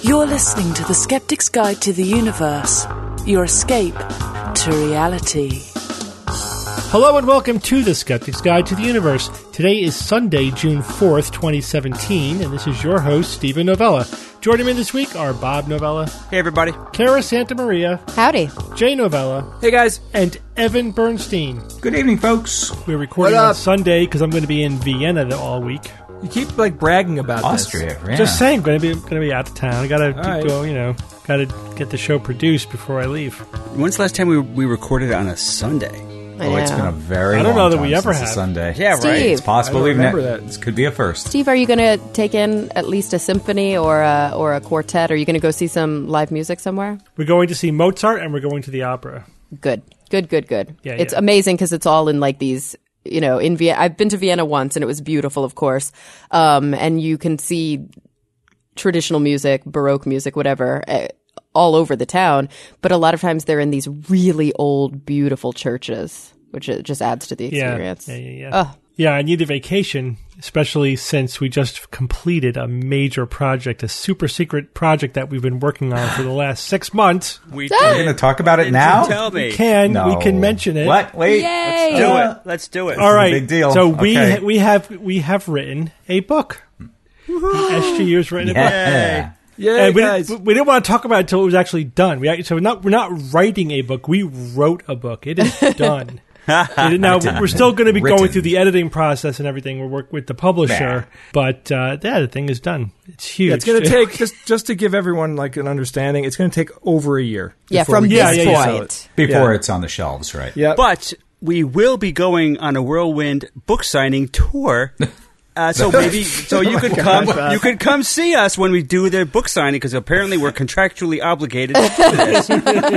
You're listening to The Skeptic's Guide to the Universe, your escape to reality. Hello and welcome to The Skeptic's Guide to the Universe. Today is Sunday, June 4th, 2017, and this is your host, Stephen Novella. Joining me this week are Bob Novella. Hey, everybody. Cara Santamaria. Howdy. Jay Novella. Hey, guys. And Evan Bernstein. Good evening, folks. We're recording on Sunday because I'm going to be in Vienna all week. You keep bragging about Austria, this. yeah. Just saying, going to be out of town. I got to go, got to get the show produced before I leave. When's the last time we recorded on a Sunday? It's been a very I don't long know that time we ever since have. a Sunday. Yeah, right. Steve. It's possible. I don't remember that. This could be a first. Steve, are you going to take in at least a symphony or a quartet? Are you going to go see some live music somewhere? We're going to see Mozart and we're going to the opera. Good. Yeah, It's yeah. amazing because it's all in like these, in Vienna. I've been to Vienna once and it was beautiful, of course. And you can see traditional music, Baroque music, whatever, all over the town. But a lot of times they're in these really old, beautiful churches, which it just adds to the experience. Yeah. Oh. Yeah, I need a vacation, especially since we just completed a major project, a super secret project that we've been working on for the last 6 months. We We're going to talk about it now? Tell me. We can No. mention it. What? Wait. Yay! Let's do it. All right. big deal. So Okay. we have written a book. SGU's written a book. Yeah. Yeah, And we guys. didn't want to talk about it until it was actually done. We're not writing a book. We wrote a book. It is done. Now we're still going to be going Written. through the editing process and everything. We'll work with the publisher, but the thing is done. It's huge. Yeah, it's going to take, just to give everyone an understanding, it's going to take over a year. Yeah, before from we this can sell point. it. Before Yeah. it's on the shelves, right? Yeah. But we will be going on a whirlwind book signing tour. So you could come. You could come see us when we do the book signing because apparently we're contractually obligated to do this.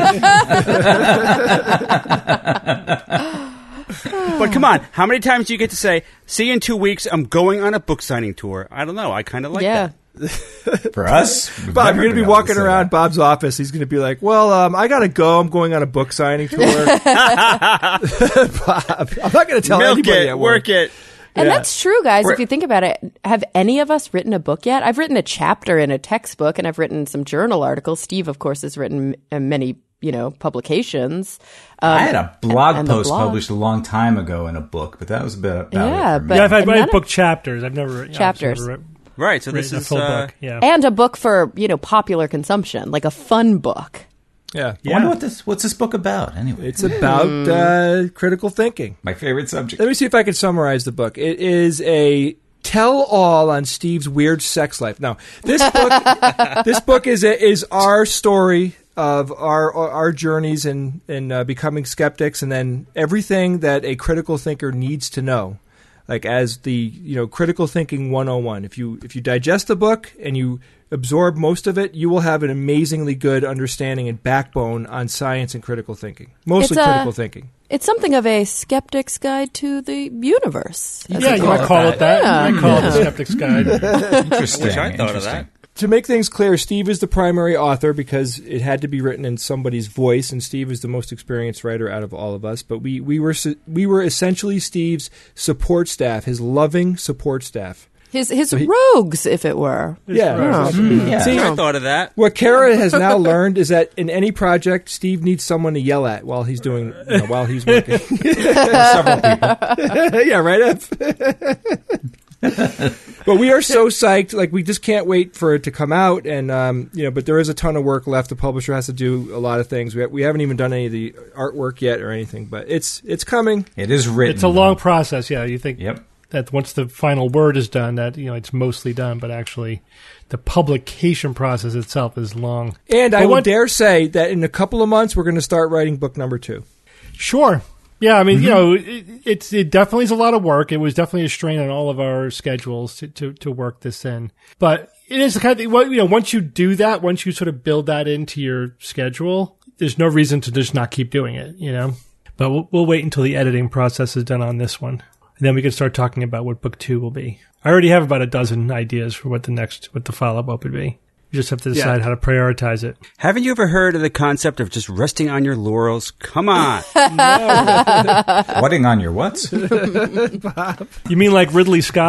But come on, how many times do you get to say, "See you in 2 weeks. I'm going on a book signing tour"? I don't know. I kind of like that. For us, Bob, you're going to be walking around Bob's office. He's going to be like, well, I got to go. I'm going on a book signing tour. Bob, I'm not going to tell Milk anybody it, at work it. And Yeah. that's true, guys. If you think about it, have any of us written a book yet? I've written a chapter in a textbook, and I've written some journal articles. Steve, of course, has written many, publications. I had a blog and the post blog. published a long time ago in a book, but that was about Yeah, it for me. but- Yeah, I've none had of- book chapters. I've never Chapters. Right. So this written a is full book. Yeah. And a book for, popular consumption, like a fun book. Yeah. I wonder what's this book about, anyway. It's about critical thinking. My favorite subject. Let me see if I can summarize the book. It is a tell-all on Steve's weird sex life. Now, this book is our story of our journeys in becoming skeptics, and then everything that a critical thinker needs to know, like as the critical thinking 101. If you digest the book and you absorb most of it, you will have an amazingly good understanding and backbone on science and critical thinking. Mostly critical thinking. It's something of a skeptic's guide to the universe. Yeah, you might call it that. Yeah. You might call it the Skeptic's Guide. Interesting. Wish I thought of that. Interesting. To make things clear, Steve is the primary author because it had to be written in somebody's voice, and Steve is the most experienced writer out of all of us. But we were essentially Steve's support staff, his loving support staff. His rogues, if it were. Yeah. Yeah. See, I thought of that. what Cara has now learned is that in any project, Steve needs someone to yell at while he's working. Several people. Yeah, right. But we are so psyched! We just can't wait for it to come out, and but there is a ton of work left. The publisher has to do a lot of things. We haven't even done any of the artwork yet or anything, but it's coming. It is written. It's a long process. Yeah, you think Yep. that once the final word is done, that it's mostly done, but actually, the publication process itself is long. And But I will dare say that in a couple of months, we're going to start writing book number 2. Sure. Yeah, I mean, it definitely is a lot of work. It was definitely a strain on all of our schedules to work this in. But it is the kind of thing, once you do that, once you sort of build that into your schedule, there's no reason to just not keep doing it, But we'll wait until the editing process is done on this one. And then we can start talking about what book 2 will be. I already have about a dozen ideas for what the follow-up would be. You just have to decide how to prioritize it. Haven't you ever heard of the concept of just resting on your laurels? Come on. Whatting on your what? You mean like Ridley Scott?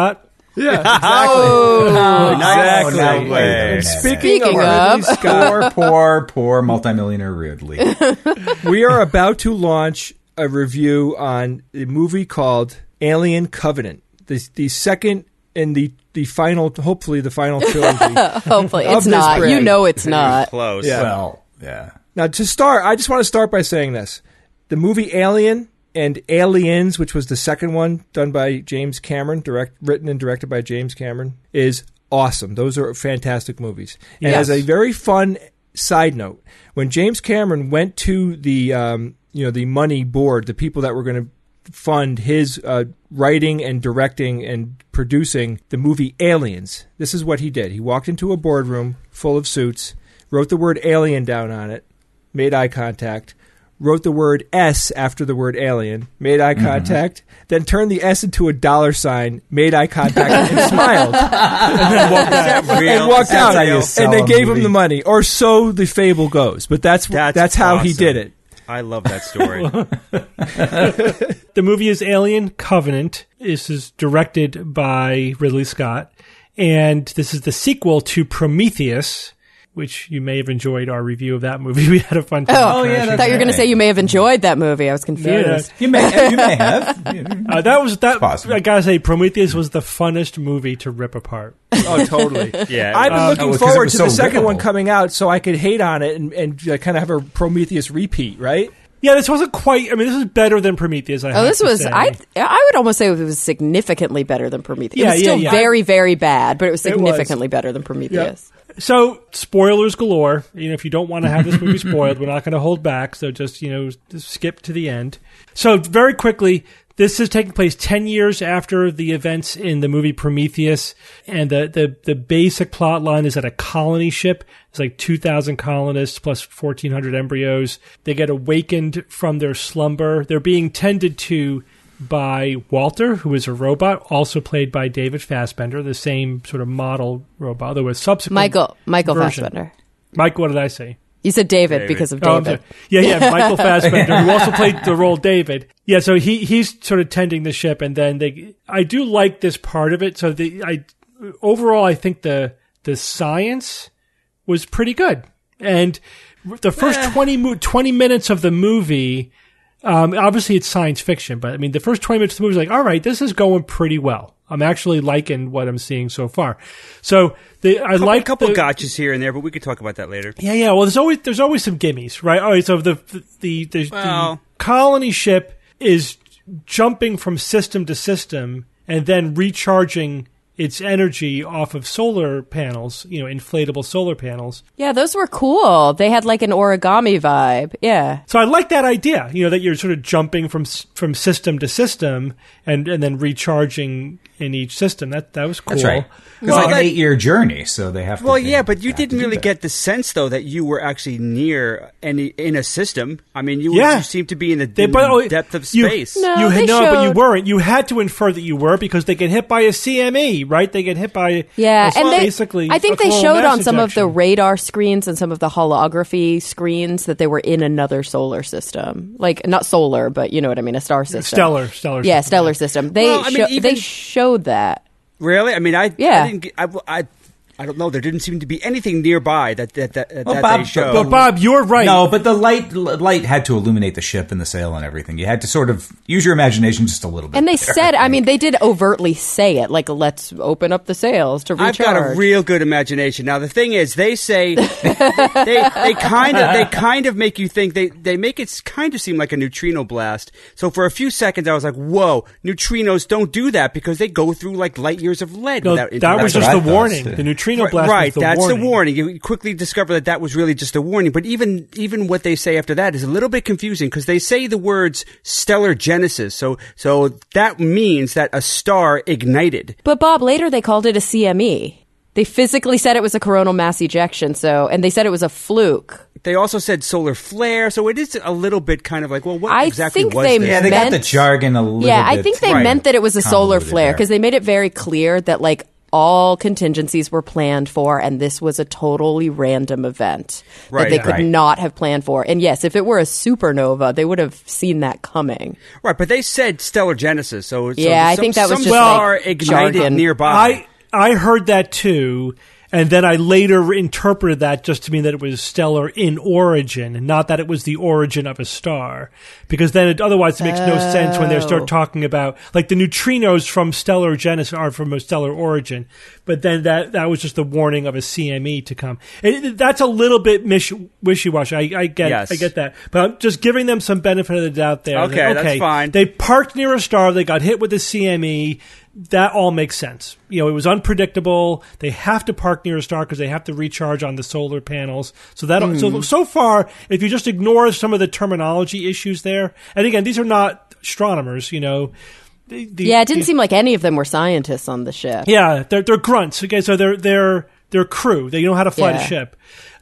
Yeah, exactly. Exactly. No way. And speaking of of- Ridley Scott, poor multimillionaire Ridley. we are about to launch a review on a movie called Alien Covenant, the second and the final, hopefully the final trilogy. Hopefully, Of it's this not. brand. You know it's not. Close. Yeah. Well, yeah. Now, to start, I just want to start by saying this. The movie Alien and Aliens, which was the second one done by James Cameron, written and directed by James Cameron, is awesome. Those are fantastic movies. And Yes. as a very fun side note, when James Cameron went to the the money board, the people that were going to fund his writing and directing and producing the movie Aliens, this is what he did. He walked into a boardroom full of suits, wrote the word alien down on it, made eye contact, wrote the word S after the word alien, made eye contact, then turned the S into a $sign, made eye contact, and smiled. And walked out. how you sell And they a gave him movie. the money. Or so the fable goes. But that's how he awesome. did it. I love that story. The movie is Alien Covenant. This is directed by Ridley Scott. And this is the sequel to Prometheus, which you may have enjoyed our review of that movie. We had a fun time. Oh, yeah, I that's thought you were going to right. say you may have enjoyed that movie. I was No, confused. You may have. that possible. I gotta say, Prometheus was the funnest movie to rip apart. Oh, totally. Yeah. I've been looking 'cause it forward was to so the second one rippable. coming out so I could hate on it and kind of have a Prometheus repeat, right? Yeah, this wasn't quite. I mean, this is better than Prometheus. Oh, this was. I would almost say it was significantly better than Prometheus. Yeah, it was still yeah. very, very bad, but it was It was. significantly better than Prometheus. So, spoilers galore. You know, if you don't want to have this movie spoiled, we're not going to hold back. So just just skip to the end. So very quickly, this is taking place 10 years after the events in the movie Prometheus. And the basic plot line is that a colony ship, it's like 2,000 colonists plus 1,400 embryos. They get awakened from their slumber. They're being tended to by Walter, who is a robot, also played by David Fassbender, the same sort of model robot. There was subsequent Michael version. Fassbender. Mike, what did I say? You said David because of Oh, I'm David. sorry. Yeah, Michael Fassbender, who also played the role David. Yeah, so he's sort of tending the ship, and then I do like this part of it. So overall, I think the science was pretty good, and the first 20 minutes of the movie. Obviously, it's science fiction, but I mean, the first 20 minutes of the movie is like, all right, this is going pretty well. I'm actually liking what I'm seeing so far. So I like a couple gotchas here and there, but we could talk about that later. Yeah. Well, there's always some gimmies, right? All right. So the colony ship is jumping from system to system and then recharging its energy off of solar panels, inflatable solar panels. Yeah, those were cool. They had like an origami vibe. Yeah. So I like that idea, that you're sort of jumping from system to system and then recharging in each system. That was cool. That's right. It's like an 8-year journey, so they have to. Well, yeah, but you have to didn't do really that. get the sense, though, that you were actually near in a system. I mean, you seemed to be in the depth of space. No, they but you showed- weren't. You had to infer that you were because they get hit by a CME, right? They get hit by basically. I think a they coronal showed mass on some of the ejection. radar screens and some of the holography screens that they were in another solar system, like not solar, but you know what I mean, a star system, stellar. Yeah, stellar system. They Well, I mean, they showed that. Really? I mean, I Yeah. didn't get, I don't know. There didn't seem to be anything nearby that Bob, they showed. But Bob, you're right. No, but the light had to illuminate the ship and the sail and everything. You had to sort of use your imagination just a little bit. And they there. said, I mean, they did overtly say it, like, let's open up the sails to recharge. I've got a real good imagination. Now the thing is, they say they kind of make you think they make it kind of seem like a neutrino blast. So for a few seconds, I was like, "Whoa, neutrinos don't do that because they go through like light years of lead." No, without that was That's just what the I thought, warning. too. The neutrino blast right, was the that's warning. the warning. You quickly discover that was really just a warning. But even what they say after that is a little bit confusing because they say the words stellar genesis. So that means that a star ignited. But Bob, later they called it a CME. They physically said it was a coronal mass ejection, and they said it was a fluke. They also said solar flare, so it is a little bit kind of like, well, what I exactly think was they this? Yeah, they got the meant- jargon a little bit. Yeah, I think they right, meant that it was a solar convoluted flare there. because they made it very clear that like all contingencies were planned for, and this was a totally random event that they could not have planned for. And yes, if it were a supernova, they would have seen that coming. Right, but they said stellar genesis, so I think that was some just star like ignited jargon. nearby. I heard that too, and then I later interpreted that just to mean that it was stellar in origin, not that it was the origin of a star. Because then otherwise it makes no sense when they start talking about, like, the neutrinos from stellar genesis are from a stellar origin. But then that was just the warning of a CME to come. That's a little bit wishy-washy. I get that. But I'm just giving them some benefit of the doubt there. Okay, that's fine. They parked near a star. They got hit with a CME. That all makes sense. It was unpredictable. They have to park near a star because they have to recharge on the solar panels. So that so far, if you just ignore some of the terminology issues there, and again, these are not astronomers. It didn't seem like any of them were scientists on the ship. Yeah, they're grunts. Okay, so they're crew. They know how to fly the ship.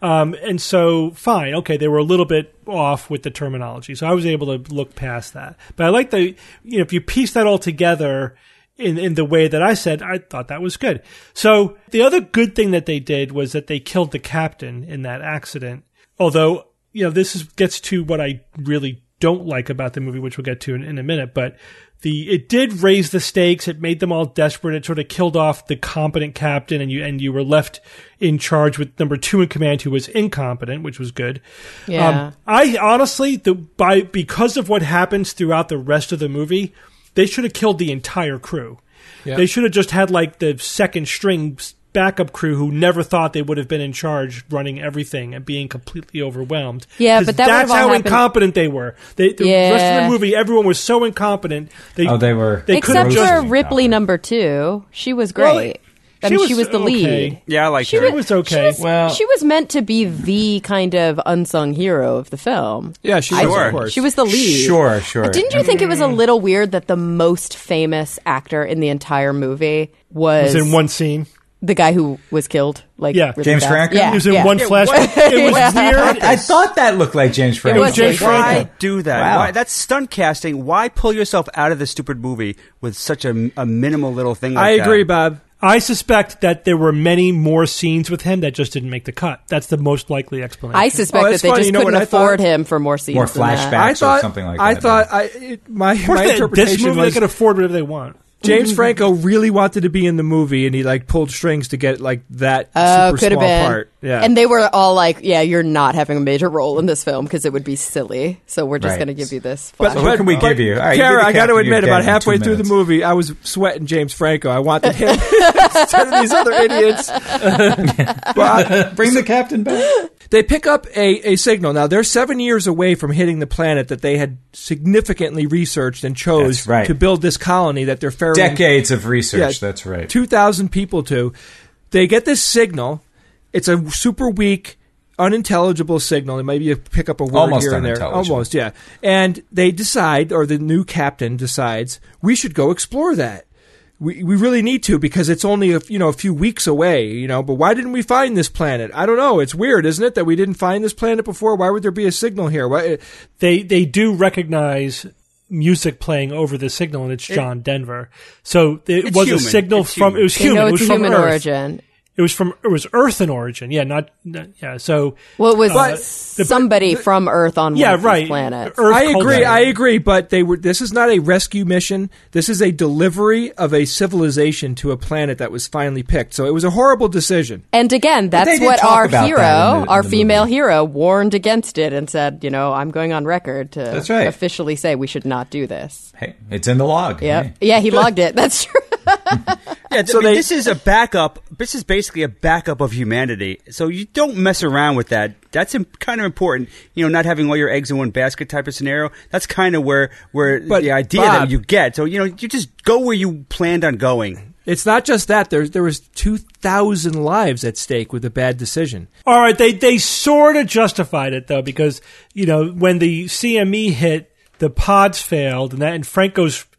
And so, fine. Okay, they were a little bit off with the terminology. So I was able to look past that. But I like if you piece that all together in the way that I said, I thought that was good. So the other good thing that they did was that they killed the captain in that accident. Although, this gets to what I really don't like about the movie, which we'll get to in a minute. But it did raise the stakes. It made them all desperate. It sort of killed off the competent captain, and you were left in charge with number 2 in command, who was incompetent, which was good. Yeah. I honestly, because of what happens throughout the rest of the movie, they should have killed the entire crew. Yep. They should have just had like the second string backup crew who never thought they would have been in charge running everything and being completely overwhelmed. Yeah, but that's how incompetent they were. The rest of the movie, everyone was so incompetent. They were. Except for Ripley number 2. She was great. Well, she was the lead. Yeah, I like her. She was okay. She was meant to be the kind of unsung hero of the film. Yeah, she was, of course. She was the lead. Sure. Didn't you think it was a little weird that the most famous actor in the entire movie was in one scene? The guy who was killed, really James fast. Franco? Yeah, he was in one flash. It was weird. I thought that looked like James Franco. It was James Franco. Why do that? Wow. Why, that's stunt casting. Why pull yourself out of the stupid movie with such a minimal little thing like that? I agree, Bob. I suspect that there were many more scenes with him that just didn't make the cut. That's the most likely explanation. I suspect that they just couldn't afford him for more scenes. More flashbacks or something like that. I thought my interpretation this movie was they could afford whatever they want. James Franco really wanted to be in the movie, and he pulled strings to get that super could small have been. part. Yeah, and they were all like, "Yeah, you're not having a major role in this film because it would be silly. So we're just going to give you this." So what can we give you? All right, Kara, I got to admit, about halfway through the movie, I was sweating James Franco. I wanted him instead of these other idiots. Bring the captain back. They pick up a signal. Now, they're 7 years away from hitting the planet that they had significantly researched and chose to build this colony that they're ferrying. Decades of research, that's right. 2,000 people to. They get this signal. It's a super weak, unintelligible signal. It maybe you pick up a word almost here and there. Almost, yeah. And they decide, or the new captain decides, we should go explore that. We really need to because it's only a few weeks away, but why didn't we find this planet? I don't know. It's weird, isn't it, that we didn't find this planet before? Why would there be a signal here? Why? They do recognize music playing over the signal, and it's John Denver. So it was a signal from it was human. It was from human Earth. Origin. It was Earth in origin. Yeah, So it was somebody from Earth on one of these planets. I agree, but this is not a rescue mission. This is a delivery of a civilization to a planet that was finally picked. So it was a horrible decision. And again, that's what our hero, our female hero, warned against it and said, I'm going on record to officially say we should not do this. Hey, it's in the log. Yep. Hey. Yeah, he logged it. That's true. Yeah, this is a backup. This is basically a backup of humanity. So you don't mess around with that. That's kind of important. Not having all your eggs in one basket type of scenario. That's kind of where the idea that you get. So you just go where you planned on going. It's not just that. There was 2,000 lives at stake with a bad decision. All right, they sort of justified it though, because when the CME hit, the pods failed, and Franco's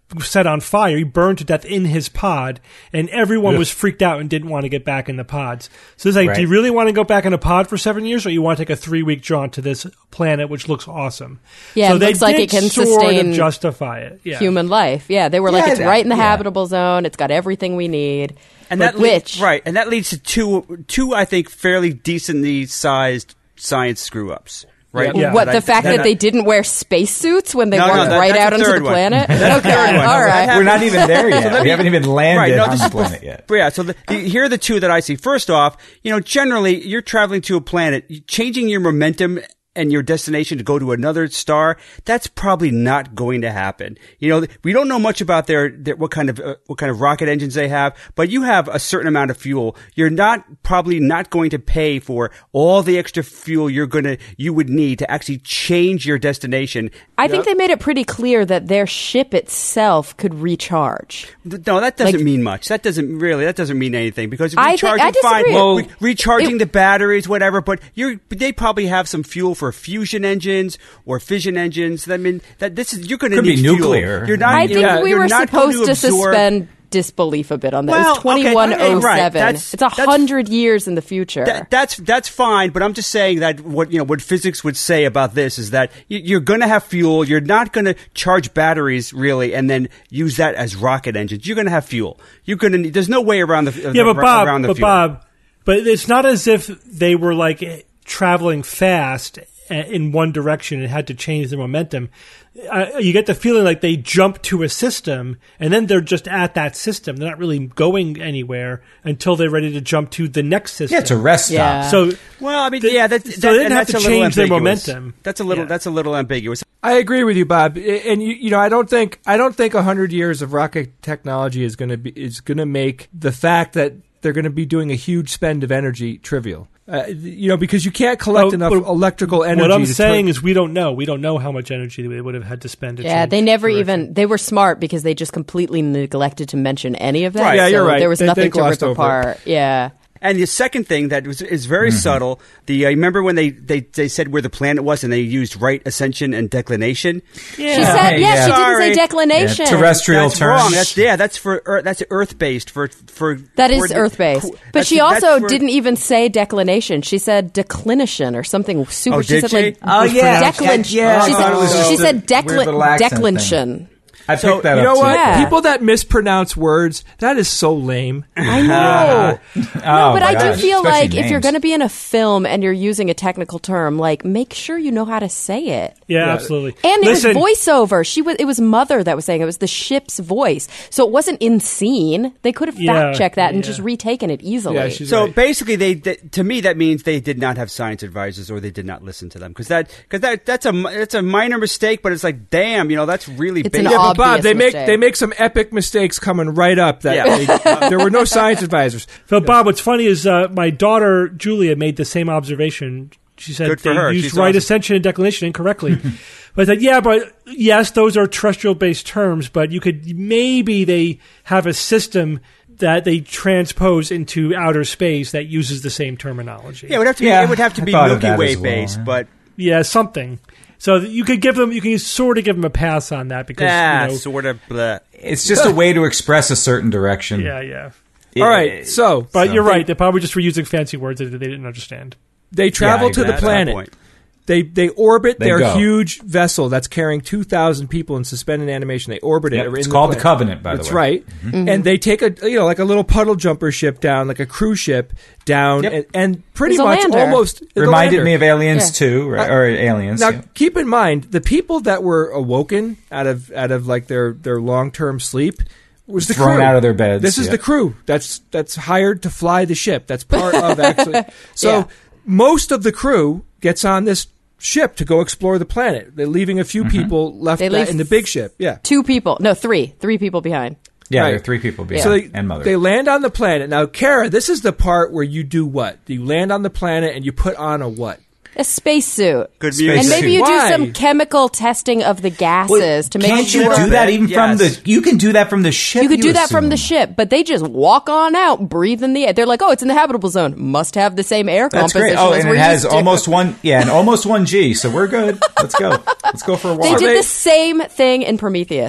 set on fire. He burned to death in his pod, and everyone was freaked out and didn't want to get back in the pods. So it's like, do you really want to go back in a pod for 7 years, or you want to take a 3-week jaunt to this planet, which looks awesome? Yeah, so it they looks like did it can sort sustain of justify it. Yeah. human life. Yeah, they were like, it's right in the habitable zone. It's got everything we need. And but and that leads to two, I think, fairly decently sized science screw ups. Right. Yeah. What, the fact that they didn't wear spacesuits when they walked right out onto the planet? Okay, all right. We're not even there yet. We haven't even landed on the planet yet. Yeah, so here are the two that I see. First off, generally, you're traveling to a planet, changing your momentum and your destination to go to another star, that's probably not going to happen. We don't know much about their what kind of rocket engines they have, but you have a certain amount of fuel. You're probably not going to pay for all the extra fuel you would need to actually change your destination. I think they made it pretty clear that their ship itself could recharge. No, that doesn't mean much. That doesn't mean anything, because recharging, I disagree. Fine. Recharging the batteries, whatever, but they probably have some fuel for fusion engines or fission engines. I mean, you're going to need be nuclear. You're not. I think we were supposed to suspend disbelief a bit on that. Well, it's 2107. Right. It's 100 years in the future. That's fine, but I'm just saying that what physics would say about this is that you're going to have fuel. You're not going to charge batteries really, and then use that as rocket engines. You're going to have fuel. There's no way around the fuel. Bob, but it's not as if they were like traveling fast in one direction and had to change their momentum. You get the feeling like they jump to a system and then they're just at that system. They're not really going anywhere until they're ready to jump to the next system. Yeah, it's a rest stop. Yeah. So, they didn't have to change their momentum. That's a little ambiguous. I agree with you, Bob. And I don't think 100 years of rocket technology is going to make the fact that they're going to be doing a huge spend of energy trivial. Because you can't collect enough electrical energy. What I'm saying is we don't know. We don't know how much energy they would have had to spend. They never even. They were smart because they just completely neglected to mention any of that. Right. Yeah, you're right. There was nothing to rip apart. Yeah. And the second thing that is very subtle, remember when they said where the planet was and they used right ascension and declination? Yeah. She said, she didn't say declination. Yeah, terrestrial that's terms. Wrong. That's Earth-based for That is Earth-based. But she also didn't even say declination. She said declination or something super. Oh, she did said she? Declination. Yeah. She said declination. I picked that up. You know what? Yeah. People that mispronounce words, that is so lame. I know. But I do feel especially like if names. you're going to be in a film and you're using a technical term, like make sure you know how to say it. Yeah, absolutely. And it was voiceover. It was Mother that was saying it. It was the ship's voice. So it wasn't in scene. They could have fact checked that and just retaken it easily. Yeah, she's so right. basically, to me, that means they did not have science advisors or they did not listen to them because that's a minor mistake, but it's like, damn, that's really big. But Bob, they make some epic mistakes coming right up. There were no science advisors. So Bob, what's funny is my daughter Julia made the same observation. She said Good for they her. used She's right awesome. ascension and declination incorrectly. But I said, yes, those are terrestrial-based terms, but maybe they have a system that they transpose into outer space that uses the same terminology. Yeah, it would have to be Milky Way based, but yeah, something. So you can sort of give them a pass on that because sort of. Bleh. It's just a way to express a certain direction. Yeah. All right, but you're right. They probably just were using fancy words that they didn't understand. They travel to the planet. They orbit their huge vessel that's carrying 2,000 people in suspended animation. They orbit it. It's called the Covenant, by the way. That's right. Mm-hmm. And they take like a little puddle jumper ship down, like a cruise ship down, and pretty much almost reminded me of Aliens 2, right? Or Aliens. Now, keep in mind the people that were awoken out of like their long-term sleep was the thrown crew. Out of their beds. This is the crew that's hired to fly the ship. That's part of actually. So most of the crew gets on this ship to go explore the planet. They're leaving a few people left in the big ship. Yeah, 2 people. No, 3 people behind. Yeah, there are 3 people behind. So and Mother. They land on the planet. Now, Kara, this is the part where you do what? You land on the planet and you put on a what? A spacesuit. Good music. And maybe you Why? do some chemical testing of the gases to make Can't sure. you do that even from the? You can do that from the ship. You could do that assume. from the ship, but they just walk on out, breathe in the air. They're like, "Oh, it's in the habitable zone. Must have the same air That's composition." great. Oh, as and we're it has used to." almost 1 G, so we're good. Let's go. Let's go for a walk. They did the same thing in Prometheus.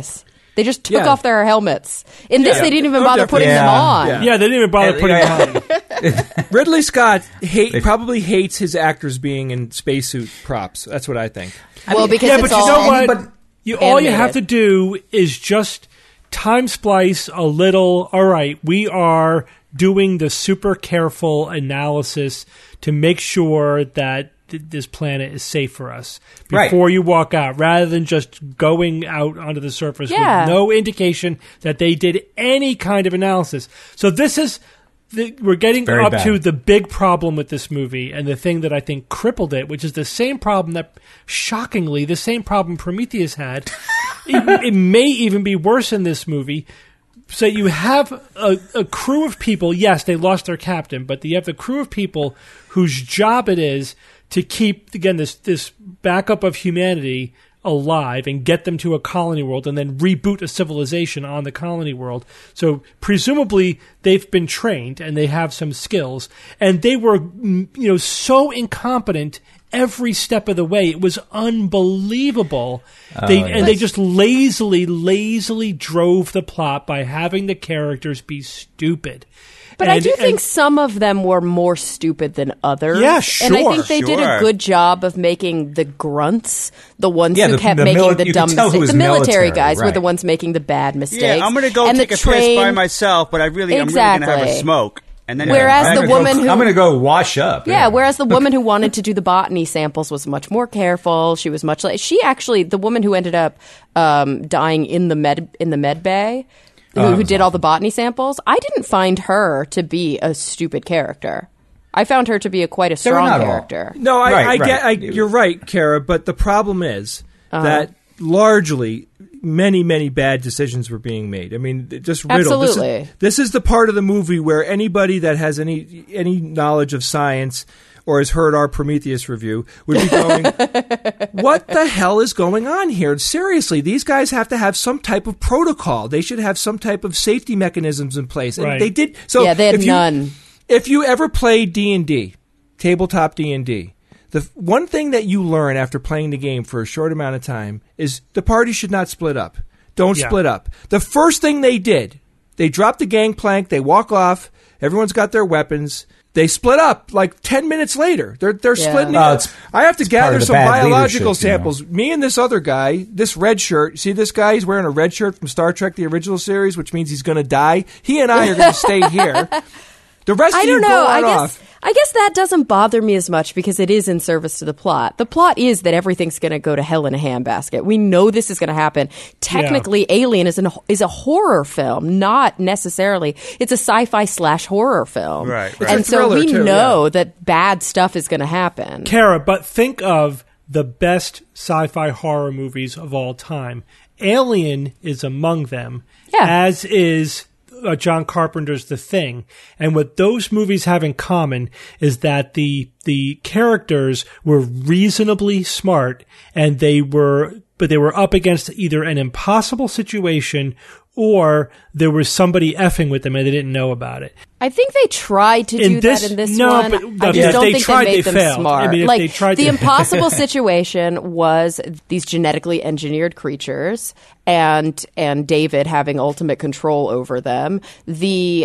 They just took off their helmets. In this, they didn't even bother putting them on. Yeah, they didn't even bother putting them on. Ridley Scott probably hates his actors being in spacesuit props. That's what I think. Well, because but it's you all know what? All you animated. have to do is just time splice a little. All right, we are doing the super careful analysis to make sure that this planet is safe for us before you walk out, rather than just going out onto the surface with no indication that they did any kind of analysis. So this is we're getting up to the big problem with this movie, and the thing that I think crippled it, which is the same problem that, shockingly, the same problem Prometheus had. It may even be worse in this movie. So you have a crew of people. Yes, they lost their captain, but you have the crew of people whose job it is to keep, again, this backup of humanity alive and get them to a colony world and then reboot a civilization on the colony world. So presumably they've been trained and they have some skills, and they were, so incompetent every step of the way. It was unbelievable. They just lazily drove the plot by having the characters be stupid. But I do think some of them were more stupid than others. Yeah, sure. And I think they did a good job of making the grunts the ones who kept making the dumb mistakes. The military guys were the ones making the bad mistakes. Yeah, I'm going to go take a piss by myself, but I'm really going to have a smoke. And then whereas the woman I'm going to go wash up. Yeah, whereas the woman who wanted to do the botany samples was much more careful. She was much the woman who ended up dying in the med bay, who did all the botany samples, I didn't find her to be a stupid character. I found her to be quite a strong character. No, you're right, Kara, but the problem is that largely many bad decisions were being made. I mean, just riddled. Absolutely. This is the part of the movie where anybody that has any knowledge of science or has heard our Prometheus review would be going, what the hell is going on here? Seriously, these guys have to have some type of protocol. They should have some type of safety mechanisms in place. And they did. So they had none. If you ever played D&D, tabletop D&D, the one thing that you learn after playing the game for a short amount of time is the party should not split up. Don't split up. The first thing they did, they dropped the gangplank, they walk off, everyone's got their weapons. They split up like 10 minutes later. They're splitting up. I have to gather some biological samples. Me and this other guy, this red shirt. See this guy? He's wearing a red shirt from Star Trek, the original series, which means he's going to die. He and I are going to stay here. The rest of you go on off. I guess that doesn't bother me as much because it is in service to the plot. The plot is that everything's going to go to hell in a handbasket. We know this is going to happen. Technically, Alien is a horror film, not necessarily. It's a sci-fi / horror film. Right. And so we know that bad stuff is going to happen. Kara, but think of the best sci-fi horror movies of all time. Alien is among them, as is John Carpenter's The Thing. And what those movies have in common is that the characters were reasonably smart, and they were up against either an impossible situation or there was somebody effing with them and they didn't know about it. I think they tried to do that in this one. But I just don't think they made them failed. smart. I mean, the impossible situation was these genetically engineered creatures and David having ultimate control over them. There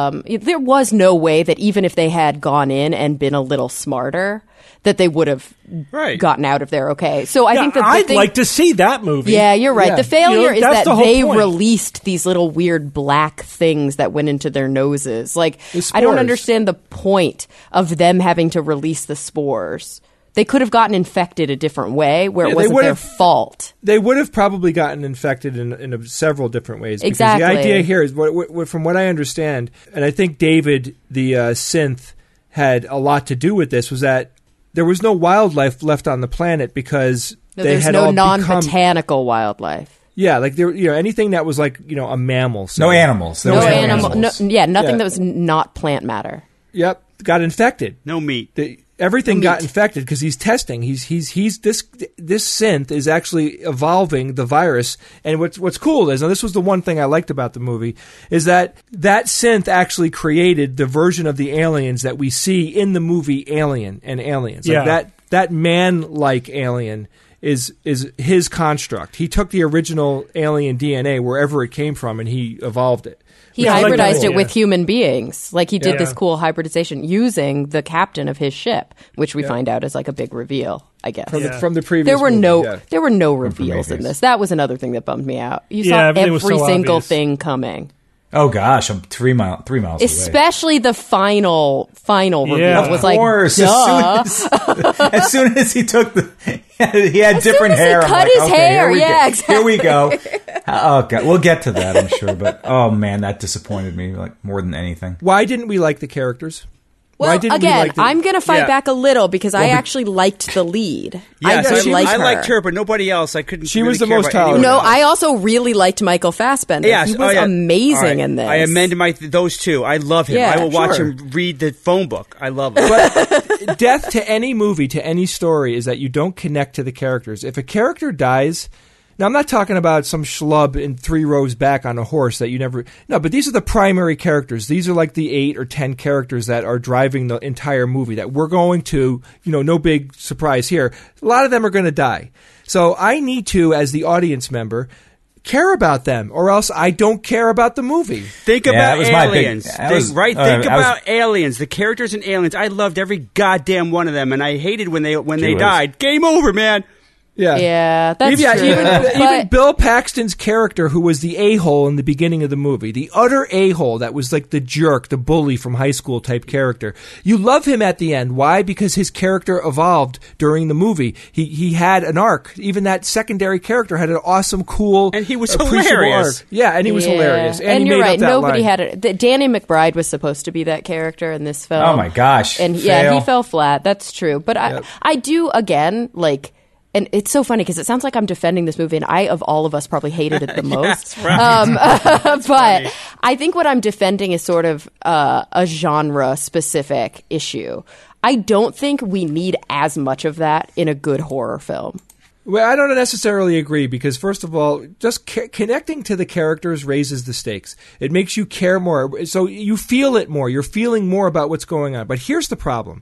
was no way that even if they had gone in and been a little smarter, that they would have gotten out of there okay. So I think that I'd like to see that movie. Yeah, you're right. Yeah. The failure is that they point. released these little weird black things that went into their noses. Like, I don't understand the point of them having to release the spores. They could have gotten infected a different way where it wasn't their fault. They would have probably gotten infected in several different ways. Exactly. Because the idea here is, from what I understand, and I think David, the synth, had a lot to do with this, was that there was no wildlife left on the planet because they had all become... There's no non-botanical wildlife. Yeah, like there, anything that was like a mammal. No animals. Nothing that was not plant matter. Yep, got infected. No meat. Everything got infected because he's testing. This synth is actually evolving the virus. And what's cool is, and this was the one thing I liked about the movie, is that synth actually created the version of the aliens that we see in the movie Alien and Aliens. Like that man-like alien is his construct. He took the original alien DNA wherever it came from, and he evolved it. He I like hybridized that, it with human beings. Like he did Yeah. this cool hybridization using the captain of his ship, which we find out is like a big reveal, I guess. From the previous There were movie, there were no reveals in Prometheus. this. That was another thing that bummed me out. You Yeah, saw everything every was so single obvious. thing coming. Oh gosh, I'm 3 miles away. Especially the final reveal Yeah. was Of like, course, duh. as soon as he took he had different as he hair. I'm cut like, his okay, hair, here we yeah, go. Here we go. Oh god, we'll get to that, I'm sure. But oh man, that disappointed me like more than anything. Why didn't we like the characters? Well, Why didn't we again, like the- I'm going to fight Yeah. back a little because I actually liked the lead. Yes, I did like her. I liked her, but nobody else. I couldn't. She really was the care most about anyone No, else. I also really liked Michael Fassbender. Yes, He was amazing All right. in this. I amend those two. I love him. Yeah, I will watch sure. him read the phone book. I love him. But death to any movie, to any story, is that you don't connect to the characters. If a character dies, now I'm not talking about some schlub in 3 rows back on a horse that you never. No, but these are the primary characters. These are like the 8 or 10 characters that are driving the entire movie. That we're going to, no big surprise here. A lot of them are going to die. So I need to, as the audience member, care about them, or else I don't care about the movie. Think Yeah, about that was my big- aliens. that was- Think I was- about aliens. The characters in Aliens. I loved every goddamn one of them, and I hated when they Gee whiz. died. Game over, man. Yeah, that's Even, true. even But- Bill Paxton's character, who was the a-hole in the beginning of the movie, the utter a-hole that was like the jerk, the bully from high school type character. You love him at the end. Why? Because his character evolved during the movie. He had an arc. Even that secondary character had an awesome, cool, And he was appreciable hilarious. arc. Yeah, and he was Yeah. hilarious. And he you're made right. up that Nobody line. had it. Danny McBride was supposed to be that character in this film. Oh my gosh. And Fail. he fell flat. That's true. But I do again like. And it's so funny because it sounds like I'm defending this movie, and I, of all of us, probably hated it the most. But I think what I'm defending is sort of a genre-specific issue. I don't think we need as much of that in a good horror film. Well, I don't necessarily agree because, first of all, just connecting to the characters raises the stakes. It makes you care more. So you feel it more. You're feeling more about what's going on. But here's the problem.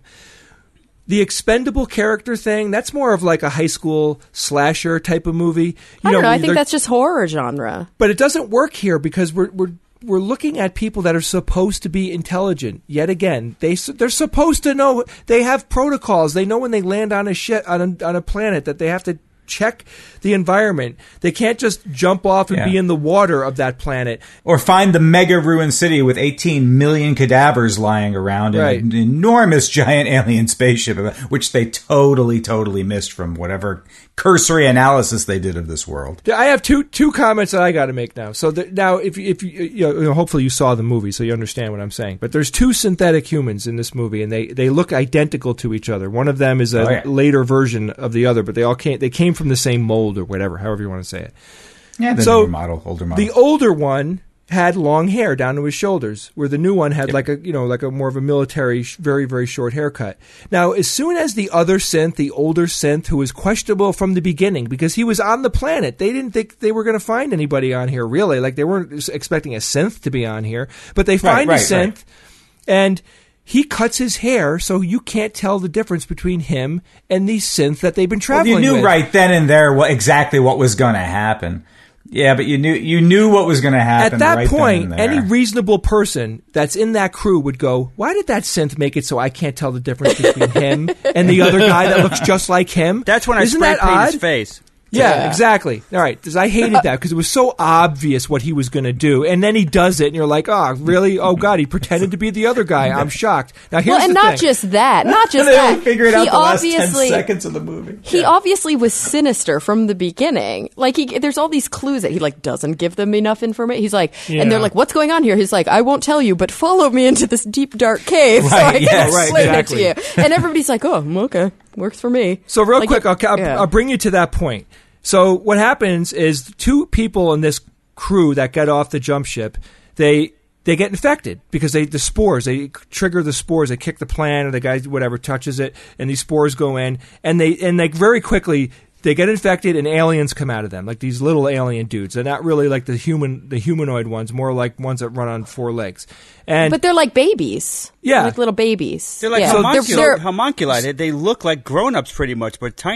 The expendable character thing, that's more of like a high school slasher type of movie. I don't know. I think they're- that's just horror genre. But it doesn't work here because we're looking at people that are supposed to be intelligent. Yet again, they're supposed to know. They have protocols. They know when they land on a ship on a planet that they have to check the environment. They can't just jump off and be in the water of that planet. Or find the mega ruined city with 18 million cadavers lying around Right. in an enormous giant alien spaceship, which they totally missed from whatever cursory analysis they did of this world. I have two comments that I got to make now. So now, if you hopefully you saw the movie, so you understand what I'm saying. But there's 2 synthetic humans in this movie, and they look identical to each other. One of them is a later version of the other, but they came from the same mold or whatever, however you want to say it. Yeah, the So, older model. The older one had long hair down to his shoulders, where the new one had like a more of a military, very, very short haircut. Now, as soon as the other synth, the older synth, who was questionable from the beginning because he was on the planet, they didn't think they were going to find anybody on here, really. Like, they weren't expecting a synth to be on here, but they find a synth, and he cuts his hair so you can't tell the difference between him and the synth that they've been traveling you knew with. right then and there exactly what was going to happen. Yeah, but you knew what was going to happen. At that right point, then and there. any reasonable person that's in that crew would go, why did that synth make it so I can't tell the difference between him and the other guy that looks just like him? That's when Isn't I that spray paint odd? his face. Yeah, exactly. All right, because I hated that because it was so obvious what he was going to do, and then he does it, and you're like, "Oh, really? Oh God, he pretended to be the other guy." I'm shocked. Now here's Well, and the not thing. just that. Not just they that. only figure it out He the last 10 obviously- seconds of the movie. He obviously was sinister from the beginning. Like there's all these clues that he like doesn't give them enough information. He's like, and they're like, "What's going on here?" He's like, "I won't tell you, but follow me into this deep dark cave so I Right, can yes, explain exactly. it to you." And everybody's like, "Oh, okay, works for me." So real Like, quick, I'll yeah. bring you to that point. So what happens is 2 people in this crew that get off the jump ship, they get infected because they trigger the spores. They kick the plant, or the guy whatever touches it, and these spores go in, and they very quickly they get infected, and aliens come out of them, like these little alien dudes. They're not really like the humanoid ones, more like ones that run on 4 legs. And But they're like babies. Yeah. They're like little babies. They're like yeah. homunculi. They're- Homunculi. They look like grown-ups pretty much, but tiny.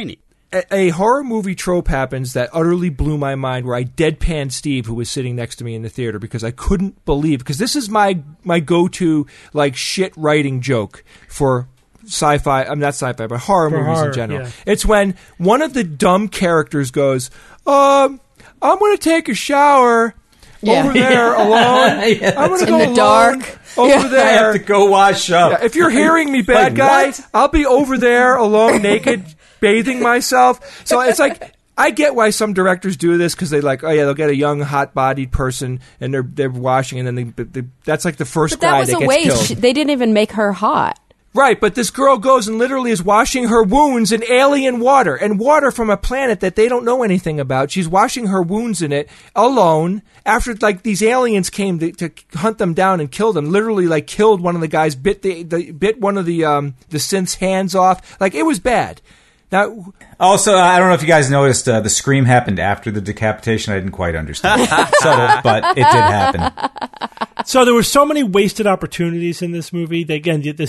a horror movie trope happens that utterly blew my mind, where I deadpanned Steve, who was sitting next to me in the theater, because I couldn't believe, because this is my go-to like shit writing joke for sci-fi. I'm not sci-fi, but horror movies in general. Yeah. It's when one of the dumb characters goes, I'm going to take a shower over there alone. I'm going to go the alone dark. over there. I have to go wash up. Yeah, if you're hearing me, bad Like, guy, what? I'll be over there alone, naked, bathing myself. So it's like, I get why some directors do this, because they like, oh yeah, they'll get a young, hot-bodied person and they're washing, and then they that's like the first But that guy was that a gets waste. killed. They didn't even make her hot. Right, but this girl goes and literally is washing her wounds in alien water, and water from a planet that they don't know anything about. She's washing her wounds in it alone after like these aliens came to hunt them down and kill them. Literally, like killed one of the guys, bit one of the synth's hands off. Like, it was bad. Now, Also, I don't know if you guys noticed, the scream happened after the decapitation. I didn't quite understand. Subtle, but it did happen. So there were so many wasted opportunities in this movie. They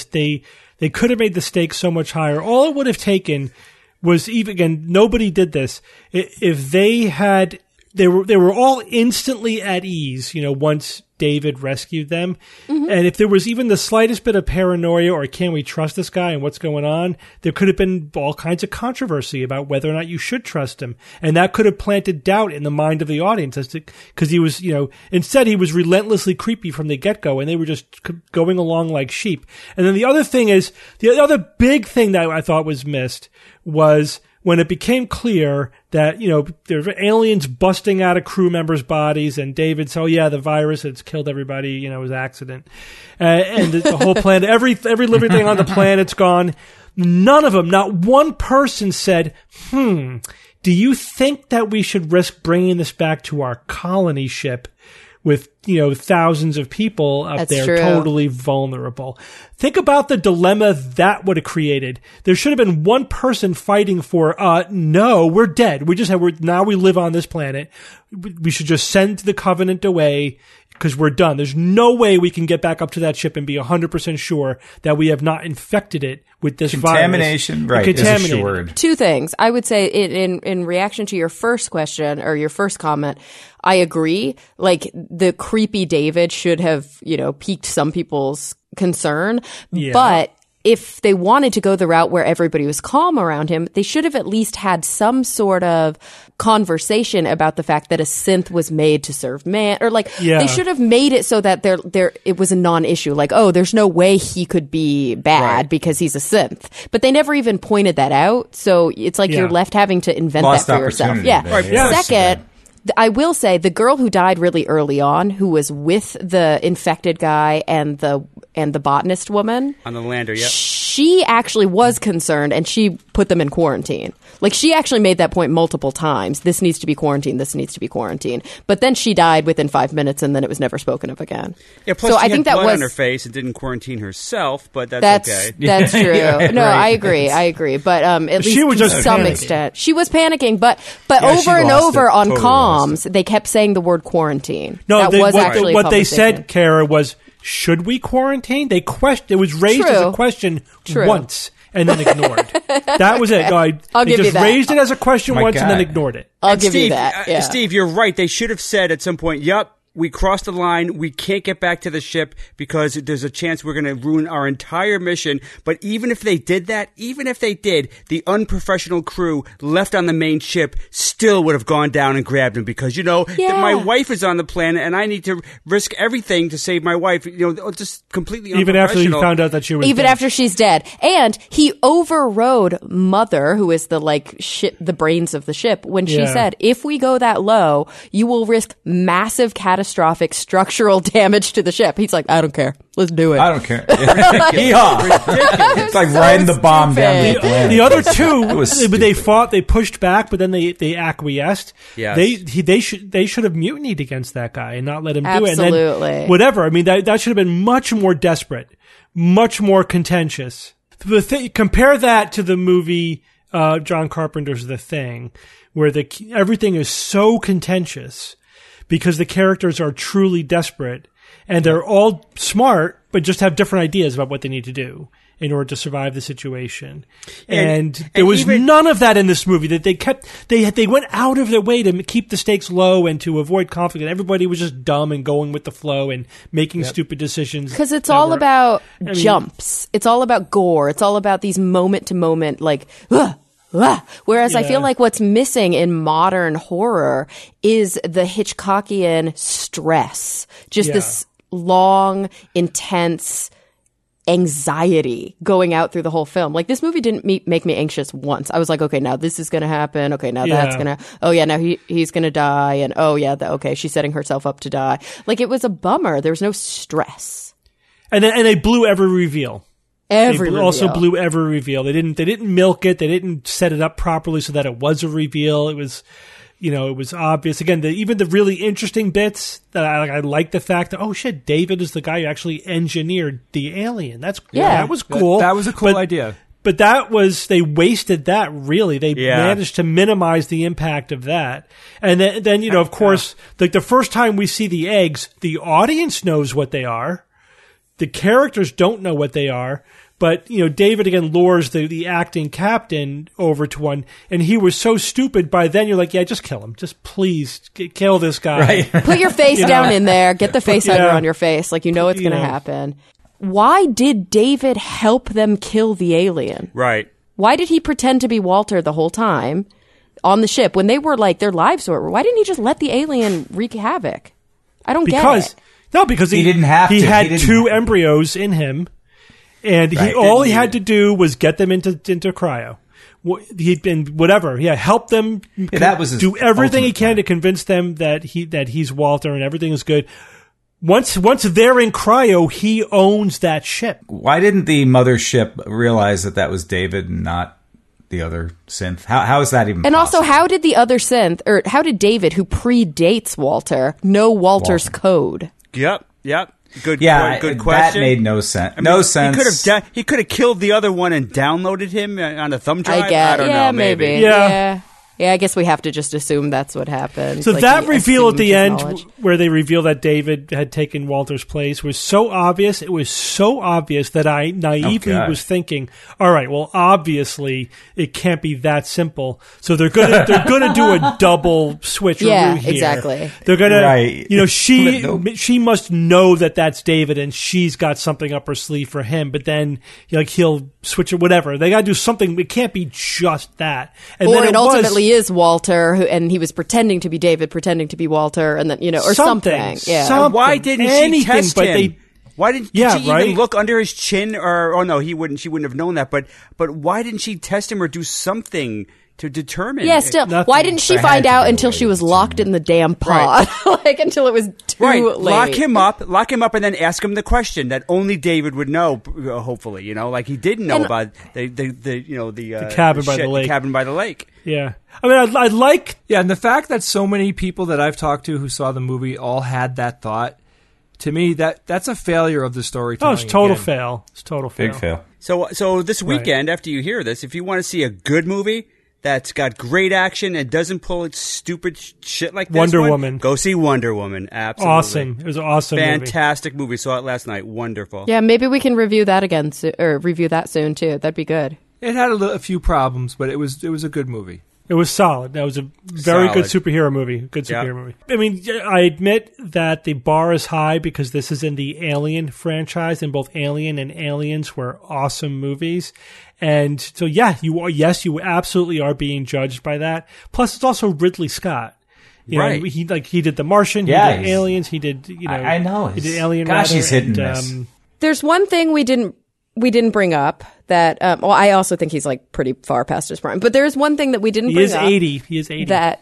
could have made the stakes so much higher. All it would have taken was, even again, nobody did this. If they were all instantly at ease, once David rescued them. Mm-hmm. And if there was even the slightest bit of paranoia, or can we trust this guy and what's going on, there could have been all kinds of controversy about whether or not you should trust him. And that could have planted doubt in the mind of the audience, because he was, instead he was relentlessly creepy from the get-go, and they were just going along like sheep. And then the other thing is, the other big thing that I thought was missed was when it became clear that, there were aliens busting out of crew members' bodies, and David said, oh yeah, the virus that's killed everybody, it was an accident. And the whole planet, every living thing on the planet's gone. None of them, not one person said, do you think that we should risk bringing this back to our colony ship with, thousands of people up That's there true. totally vulnerable? Think about the dilemma that would have created. There should have been one person fighting for, no, we're dead. Now we live on this planet. We should just send the Covenant away because we're done. There's no way we can get back up to that ship and be 100% sure that we have not infected it with this Contamination, virus. right, is assured. Two things. I would say in reaction to your first question or your first comment, I agree. Like, the creepy David should have, piqued some people's concern. Yeah. But if they wanted to go the route where everybody was calm around him, they should have at least had some sort of conversation about the fact that a synth was made to serve man, or they should have made it so that it was a non-issue. Like, oh, there's no way he could be bad because he's a synth. But they never even pointed that out. So it's like you're left having to invent Lost that for yourself. opportunity Yeah. there, Right. yeah. Second, I will say the girl who died really early on, who was with the infected guy and the botanist woman On the lander, yep. she actually was concerned, and she put them in quarantine. Like, she actually made that point multiple times. This needs to be quarantined. This needs to be quarantined. But then she died within 5 minutes, and then it was never spoken of again. Yeah, plus so she I had think that blood was on her face and didn't quarantine herself, but that's okay. That's true. Yeah, no, right. I agree. But at least she was to just some panicking. extent, she was panicking. But Yeah, she over and lost over it. on Totally lost comms, they kept saying the word quarantine. No, that was actually what they conversation. said, Kara, was, should we quarantine? It was raised as True. a question True. once and then ignored. That was it. I'll They give you just that. raised it as a question My once and then God. ignored it. I'll And give you Steve, that. Yeah. Steve, you're right. They should have said at some point, yep, we crossed the line. We can't get back to the ship because there's a chance we're going to ruin our entire mission. But even if they did that, the unprofessional crew left on the main ship still would have gone down and grabbed him because, Yeah. my wife is on the planet and I need to risk everything to save my wife. Just completely Even after he unprofessional. found out that she was Even dead. after she's dead. And he overrode Mother, who is the the brains of the ship, when she Yeah. said, if we go that low, you will risk massive catastrophic structural damage to the ship. He's like, I don't care. Let's do it. I don't care. Yeehaw. It's like riding the bomb down the stupid. planet. The other two, was they stupid. fought, they pushed back, but then they acquiesced. Yes. They should have mutinied against that guy and not let him do it. And Absolutely. then whatever. I mean, that should have been much more desperate, much more contentious. Compare that to the movie John Carpenter's The Thing, where everything is so contentious because the characters are truly desperate. and they're all smart, but just have different ideas about what they need to do in order to survive the situation. And there was none of that in this movie. That they went out of their way to keep the stakes low and to avoid conflict. And everybody was just dumb and going with the flow and making stupid decisions. Because it's all about jumps. It's all about gore. It's all about these moment to moment, like, whereas I feel like what's missing in modern horror is the Hitchcockian stress. Just this long, intense anxiety going out through the whole film. Like, this movie didn't make me anxious once. I was like, okay, now this is going to happen. Okay, now that's going to, oh yeah, now he's going to die. And oh yeah, okay, she's setting herself up to die. Like, it was a bummer. There was no stress. And they blew every reveal. Also blew every reveal. They didn't milk it. They didn't set it up properly so that it was a reveal. It was, it was obvious. Again, even the really interesting bits that I like the fact that, oh shit, David is the guy who actually engineered the alien. That was cool. That was a cool idea. But they wasted that, really. They managed to minimize the impact of that. And then of course, like the first time we see the eggs, the audience knows what they are. The characters don't know what they are. But, David again lures the acting captain over to one, and he was so stupid by then you're like, yeah, just kill him. Just please kill this guy. Right. Put your face down in there. Get the face hugger on your face. Like, it's going to happen. Why did David help them kill the alien? Right. Why did he pretend to be Walter the whole time on the ship when they were like, their lives were, why didn't he just let the alien wreak havoc? I don't get it. No, because he didn't have to. He had two embryos in him. And all he had to do was get them into cryo. He'd been whatever. Yeah, help them do everything he can to convince them that he's Walter and everything is good. Once they're in cryo, he owns that ship. Why didn't the mothership realize that was David and not the other synth? How is that even And possible? Also, how did the other synth, or how did David, who predates Walter, know Walter's code? Yep. Good question. That made no sense. He could have killed the other one and downloaded him on a thumb drive. I don't know. Maybe. Yeah, I guess we have to just assume that's what happened. So that reveal at the end, where they reveal that David had taken Walter's place, was so obvious. It was so obvious that I naively was thinking, all right, well, obviously it can't be that simple. So they're gonna do a double switcheroo here. Exactly. They're gonna, she must know that that's David, and she's got something up her sleeve for him. But then, he'll switch it, whatever. They got to do something. It can't be just that. And then it ultimately is Walter, and he was pretending to be David, pretending to be Walter, and then or something. Yeah. Why didn't she test him? Why didn't she even look under his chin? Or no, he wouldn't. She wouldn't have known that. But why didn't she test him or do something to determine? Yeah, still. Why didn't she find out until she was locked in the damn pod? Like, until it was too late. Lock him up, and then ask him the question that only David would know. Hopefully, like he didn't know about the cabin by the lake. The cabin by the lake. Yeah, I mean, I'd like. Yeah, and the fact that so many people that I've talked to who saw the movie all had that thought, to me, that's a failure of the storytelling. Oh, it's total fail. It's total fail. Big fail. So this weekend, after you hear this, if you want to see a good movie that's got great action and doesn't pull its stupid shit like this Wonder Woman. Go see Wonder Woman. Absolutely. Awesome. It was an awesome Fantastic movie. Saw it last night. Wonderful. Yeah, maybe we can review that again, or review that soon, too. That'd be good. It had a few problems, but it was a good movie. It was solid. That was a very good superhero movie. Good superhero movie. I mean, I admit that the bar is high because this is in the Alien franchise, and both Alien and Aliens were awesome movies. And so, you absolutely are being judged by that. Plus, it's also Ridley Scott. Right. He did The Martian. He did Aliens. He did, I know. He did Alien. Gosh, he's hit and miss. There's one thing we didn't bring up that, I also think he's like pretty far past his prime, but there is one thing that we didn't bring up. He is 80. That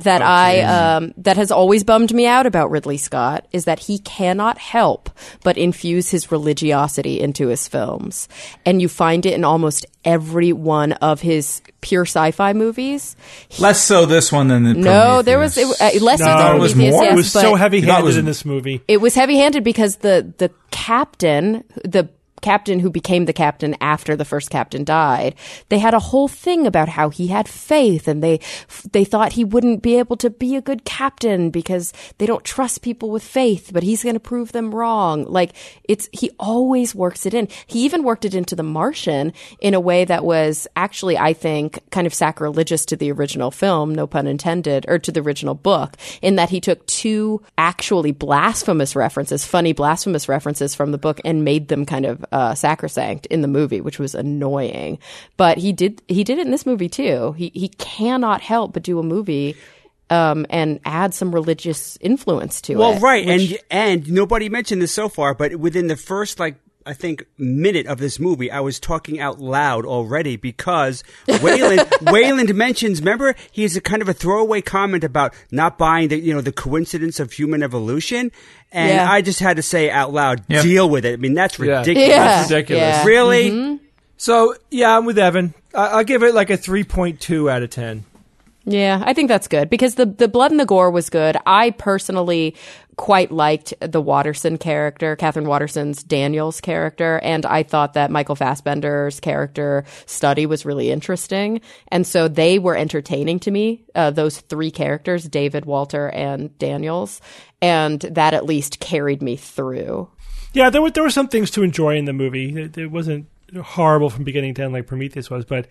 has always bummed me out about Ridley Scott is that he cannot help but infuse his religiosity into his films. And you find it in almost every one of his pure sci-fi movies. Less so this one than the No, there was less so than Prometheus. More? It was so heavy-handed in this movie. It was heavy-handed because the captain, the captain who became the captain after the first captain died, they had a whole thing about how he had faith, and they thought he wouldn't be able to be a good captain because they don't trust people with faith, but he's going to prove them wrong. Like, he always works it in. He even worked it into The Martian in a way that was actually, I think, kind of sacrilegious to the original film, no pun intended, or to the original book, in that he took two actually blasphemous references, funny blasphemous references from the book, and made them kind of sacrosanct in the movie, which was annoying. But he did it in this movie too. He cannot help but do a movie and add some religious influence to it. Well, right, and nobody mentioned this so far, but within the first, I think, minute of this movie, I was talking out loud already because Wayland mentions, remember, he has a kind of a throwaway comment about not buying the coincidence of human evolution. And I just had to say out loud, deal with it. I mean, that's ridiculous. Yeah. That's ridiculous. Yeah. Really? Mm-hmm. So, I'm with Evan. I'll give it like a 3.2 out of 10. Yeah, I think that's good because the blood and the gore was good. I personally quite liked the Watterson character, Catherine Watterson's Daniel's character, and I thought that Michael Fassbender's character study was really interesting. And so they were entertaining to me, those three characters, David, Walter, and Daniels, and that at least carried me through. Yeah, there were some things to enjoy in the movie. It wasn't horrible from beginning to end like Prometheus was, but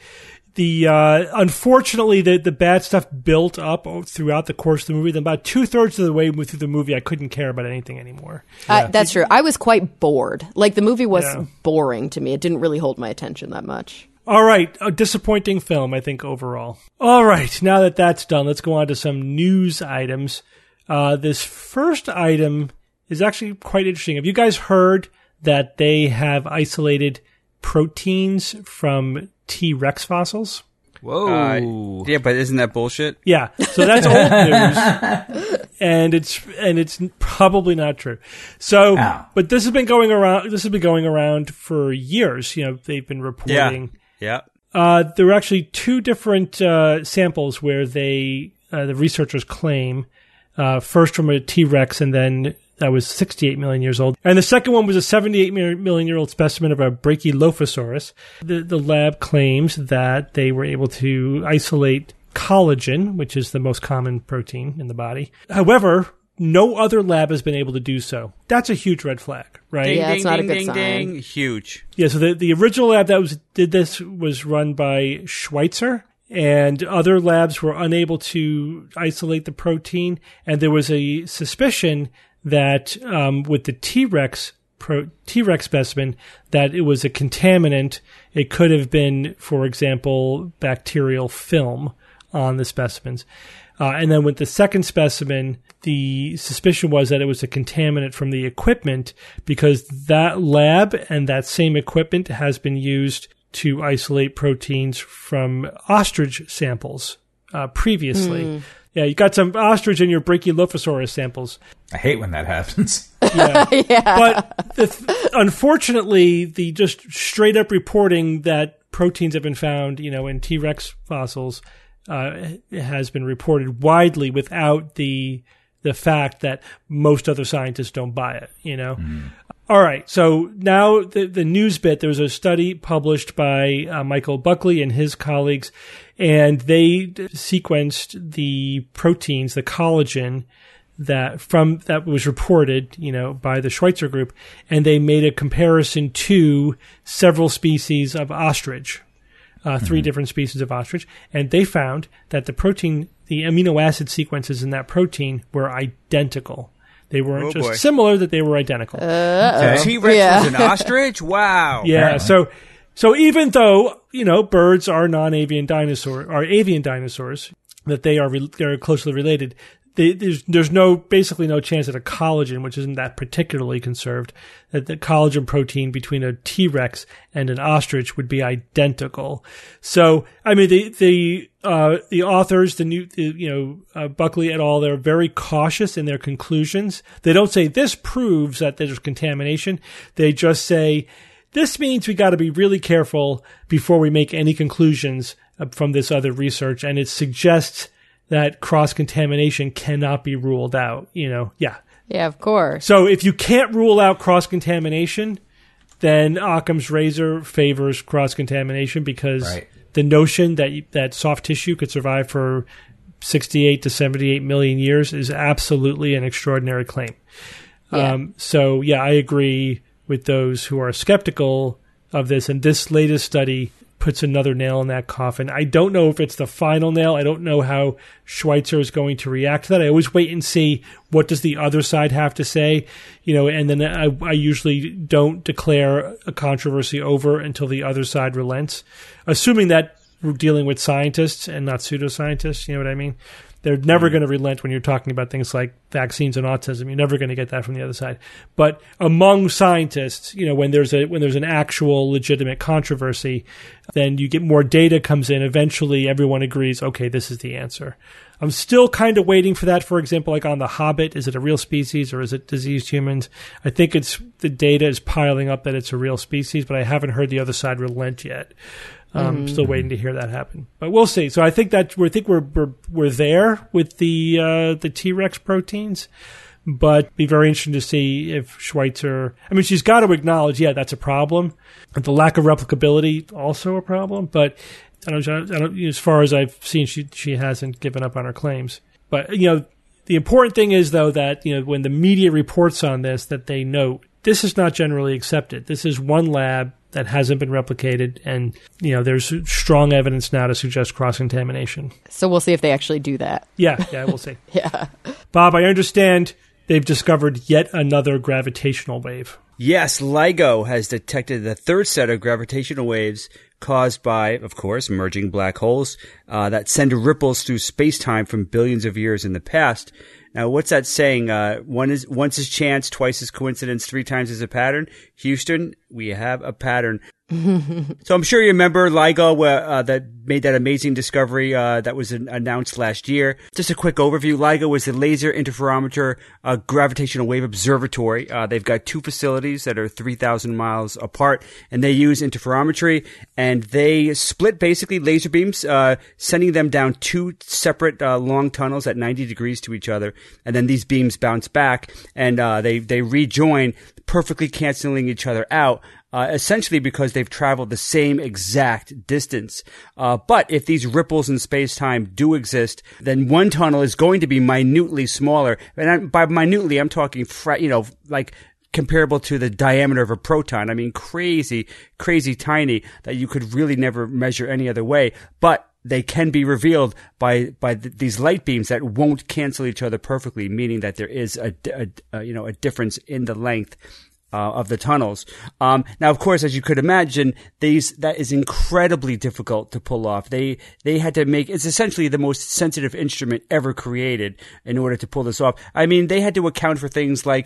unfortunately the bad stuff built up throughout the course of the movie. Then about 2/3 of the way through the movie, I couldn't care about anything anymore. That's true. I was quite bored. Like, the movie was boring to me. It didn't really hold my attention that much. All right, a disappointing film, I think, overall. All right, now that that's done, let's go on to some news items. This first item is actually quite interesting. Have you guys heard that they have isolated proteins from T-Rex fossils? Whoa. Yeah, but isn't that bullshit? Yeah. So that's old news. And it's probably not true. So, but this has been going around for years. They've been reporting. Yeah. There were actually two different samples where the researchers claim, first from a T-Rex and then that was 68 million years old. And the second one was a 78 million-year-old specimen of a Brachylophosaurus. The lab claims that they were able to isolate collagen, which is the most common protein in the body. However, no other lab has been able to do so. That's a huge red flag, right? Yeah, it's not a good sign. Ding. Huge. Yeah, so the original lab that did this was run by Schweitzer, and other labs were unable to isolate the protein, and there was a suspicion that with the T-Rex specimen, that it was a contaminant. It could have been, for example, bacterial film on the specimens. And then with the second specimen, the suspicion was that it was a contaminant from the equipment, because that lab and that same equipment has been used to isolate proteins from ostrich samples previously. Yeah, you got some ostrich in your Brachylophosaurus samples. I hate when that happens. Yeah. But unfortunately, the just straight up reporting that proteins have been found, in T-Rex fossils has been reported widely without the fact that most other scientists don't buy it, All right, so now the news bit, there was a study published by Michael Buckley and his colleagues, and they sequenced the proteins, the collagen, that was reported, by the Schweitzer group, and they made a comparison to several species of ostrich, three different species of ostrich, and they found that the amino acid sequences in that protein were identical. They weren't similar, that they were identical. T-Rex was an ostrich? Wow. Yeah, so even though, birds are avian dinosaurs, that they're closely related, there's basically no chance that a collagen, which isn't that particularly conserved, that the collagen protein between a T-Rex and an ostrich would be identical. So, I mean, the authors, Buckley et al., they're very cautious in their conclusions. They don't say this proves that there's contamination. They just say, this means we got to be really careful before we make any conclusions from this other research, and it suggests that cross-contamination cannot be ruled out, Yeah, of course. So if you can't rule out cross-contamination, then Occam's razor favors cross-contamination because the notion that soft tissue could survive for 68 to 78 million years is absolutely an extraordinary claim. Yeah. I agree with those who are skeptical of this, and this latest study puts another nail in that coffin. I don't know if it's the final nail. I don't know how Schweitzer is going to react to that. I always wait and see what does the other side have to say, and then I usually don't declare a controversy over until the other side relents, assuming that we're dealing with scientists and not pseudoscientists. You know what I mean? They're never going to relent when you're talking about things like vaccines and autism. You're never going to get that from the other side. But among scientists, when there's an actual legitimate controversy, then you get more data comes in. Eventually, everyone agrees, okay, this is the answer. I'm still kind of waiting for that. For example, like on The Hobbit, is it a real species or is it diseased humans? I think the data is piling up that it's a real species, but I haven't heard the other side relent yet. Still waiting to hear that happen, but we'll see. So I think we're there with the T-Rex proteins, but be very interesting to see if Schweitzer. I mean, she's got to acknowledge, that's a problem. The lack of replicability also a problem, but I don't. As far as I've seen, she hasn't given up on her claims. But the important thing is though that when the media reports on this, that they note this is not generally accepted. This is one lab that hasn't been replicated, and there's strong evidence now to suggest cross-contamination. So we'll see if they actually do that. Yeah, we'll see. Yeah. Bob, I understand they've discovered yet another gravitational wave. Yes, LIGO has detected the third set of gravitational waves caused by, of course, merging black holes that send ripples through space-time from billions of years in the past. Now, what's that saying? Once is chance, twice is coincidence, three times is a pattern. Houston, we have a pattern. So I'm sure you remember LIGO that made that amazing discovery that was announced last year. Just a quick overview. LIGO is the Laser Interferometer Gravitational Wave Observatory. They've got two facilities that are 3,000 miles apart, and they use interferometry, and they split basically laser beams, sending them down two separate long tunnels at 90 degrees to each other, and then these beams bounce back, and they rejoin, perfectly canceling each other out. Essentially because they've traveled the same exact distance. But if these ripples in space-time do exist, then one tunnel is going to be minutely smaller. And by minutely, I'm talking, like comparable to the diameter of a proton. I mean, crazy, crazy tiny that you could really never measure any other way. But they can be revealed by these light beams that won't cancel each other perfectly, meaning that there is a difference in the length of the tunnels. Now, of course, as you could imagine, that is incredibly difficult to pull off. They had to it's essentially the most sensitive instrument ever created in order to pull this off. I mean, they had to account for things like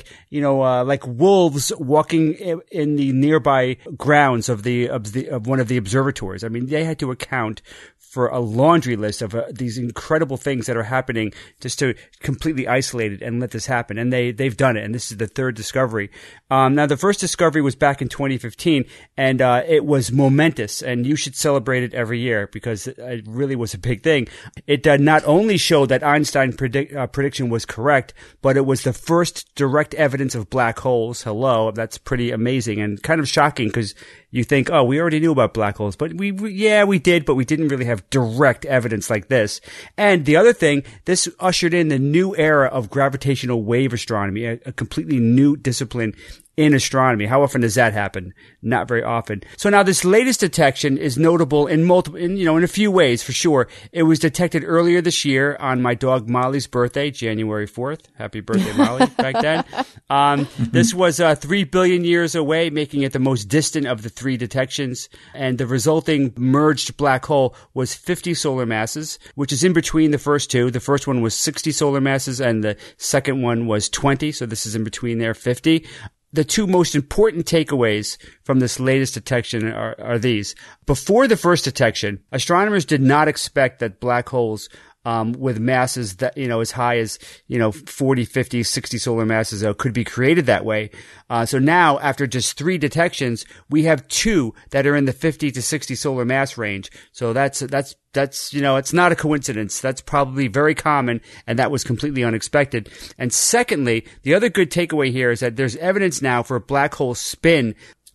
wolves walking in the nearby grounds of one of the observatories. I mean, they had to account for a laundry list of these incredible things that are happening just to completely isolate it and let this happen. And they've done it. And this is the third discovery. Now, the first discovery was back in 2015, and it was momentous, and you should celebrate it every year because it really was a big thing. It not only showed that Einstein's prediction was correct, but it was the first direct evidence of black holes. Hello, that's pretty amazing and kind of shocking because you think, oh, we already knew about black holes, but we did, but we didn't really have direct evidence like this. And the other thing, this ushered in the new era of gravitational wave astronomy, a completely new discipline in astronomy. How often does that happen? Not very often. So now this latest detection is notable in a few ways for sure. It was detected earlier this year on my dog Molly's birthday, January 4th. Happy birthday, Molly, back then. This was 3 billion years away, making it the most distant of the three detections. And the resulting merged black hole was 50 solar masses, which is in between the first two. The first one was 60 solar masses and the second one was 20. So this is in between there, 50. The two most important takeaways from this latest detection are these. Before the first detection, astronomers did not expect that black holes with masses that, as high as, 40, 50, 60 solar masses could be created that way. So now, after just 3 detections, we have 2 that are in the 50 to 60 solar mass range. So that's, it's not a coincidence. That's probably very common, and that was completely unexpected. And secondly, the other good takeaway here is that there's evidence now for a black hole spin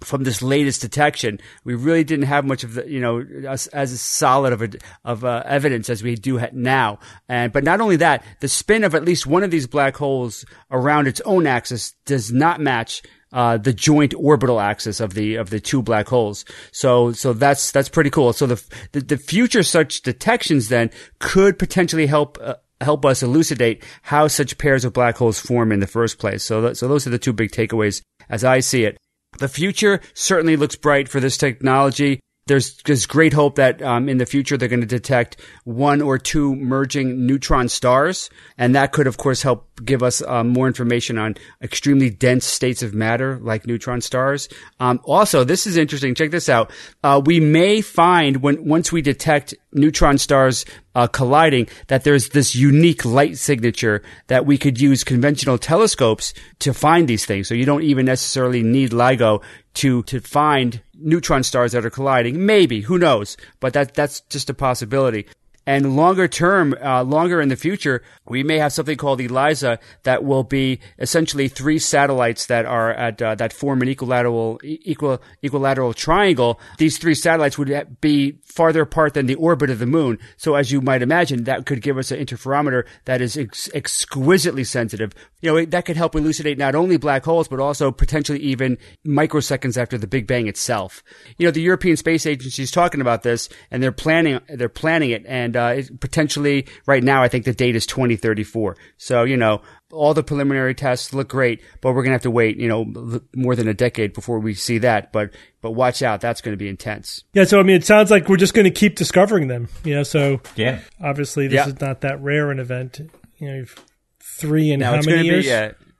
from this latest detection, we really didn't have much of the, as solid of evidence as we do now. But not only that, the spin of at least one of these black holes around its own axis does not match the joint orbital axis of the two black holes. So that's pretty cool. So the future such detections then could potentially help us elucidate how such pairs of black holes form in the first place. So those are the two big takeaways as I see it. The future certainly looks bright for this technology. There's great hope that in the future they're going to detect one or two merging neutron stars, and that could, of course, help give us more information on extremely dense states of matter like neutron stars. Also, this is interesting. Check this out. We may find once we detect neutron stars colliding, that there's this unique light signature that we could use conventional telescopes to find these things. So you don't even necessarily need LIGO to find neutron stars that are colliding. Maybe, who knows? But that's just a possibility. And longer term, longer in the future, we may have something called ELIZA that will be essentially 3 satellites that are at that form an equilateral triangle. These 3 satellites would be farther apart than the orbit of the moon. So as you might imagine, that could give us an interferometer that is exquisitely sensitive. That could help elucidate not only black holes, but also potentially even microseconds after the Big Bang itself. The European Space Agency is talking about this, and they're planning it, and potentially right now I think the date is 2034. So, all the preliminary tests look great, but we're going to have to wait, more than a decade before we see that. But watch out. That's going to be intense. Yeah. So, it sounds like we're just going to keep discovering them, so yeah, obviously this is not that rare an event. 3 in now how many years?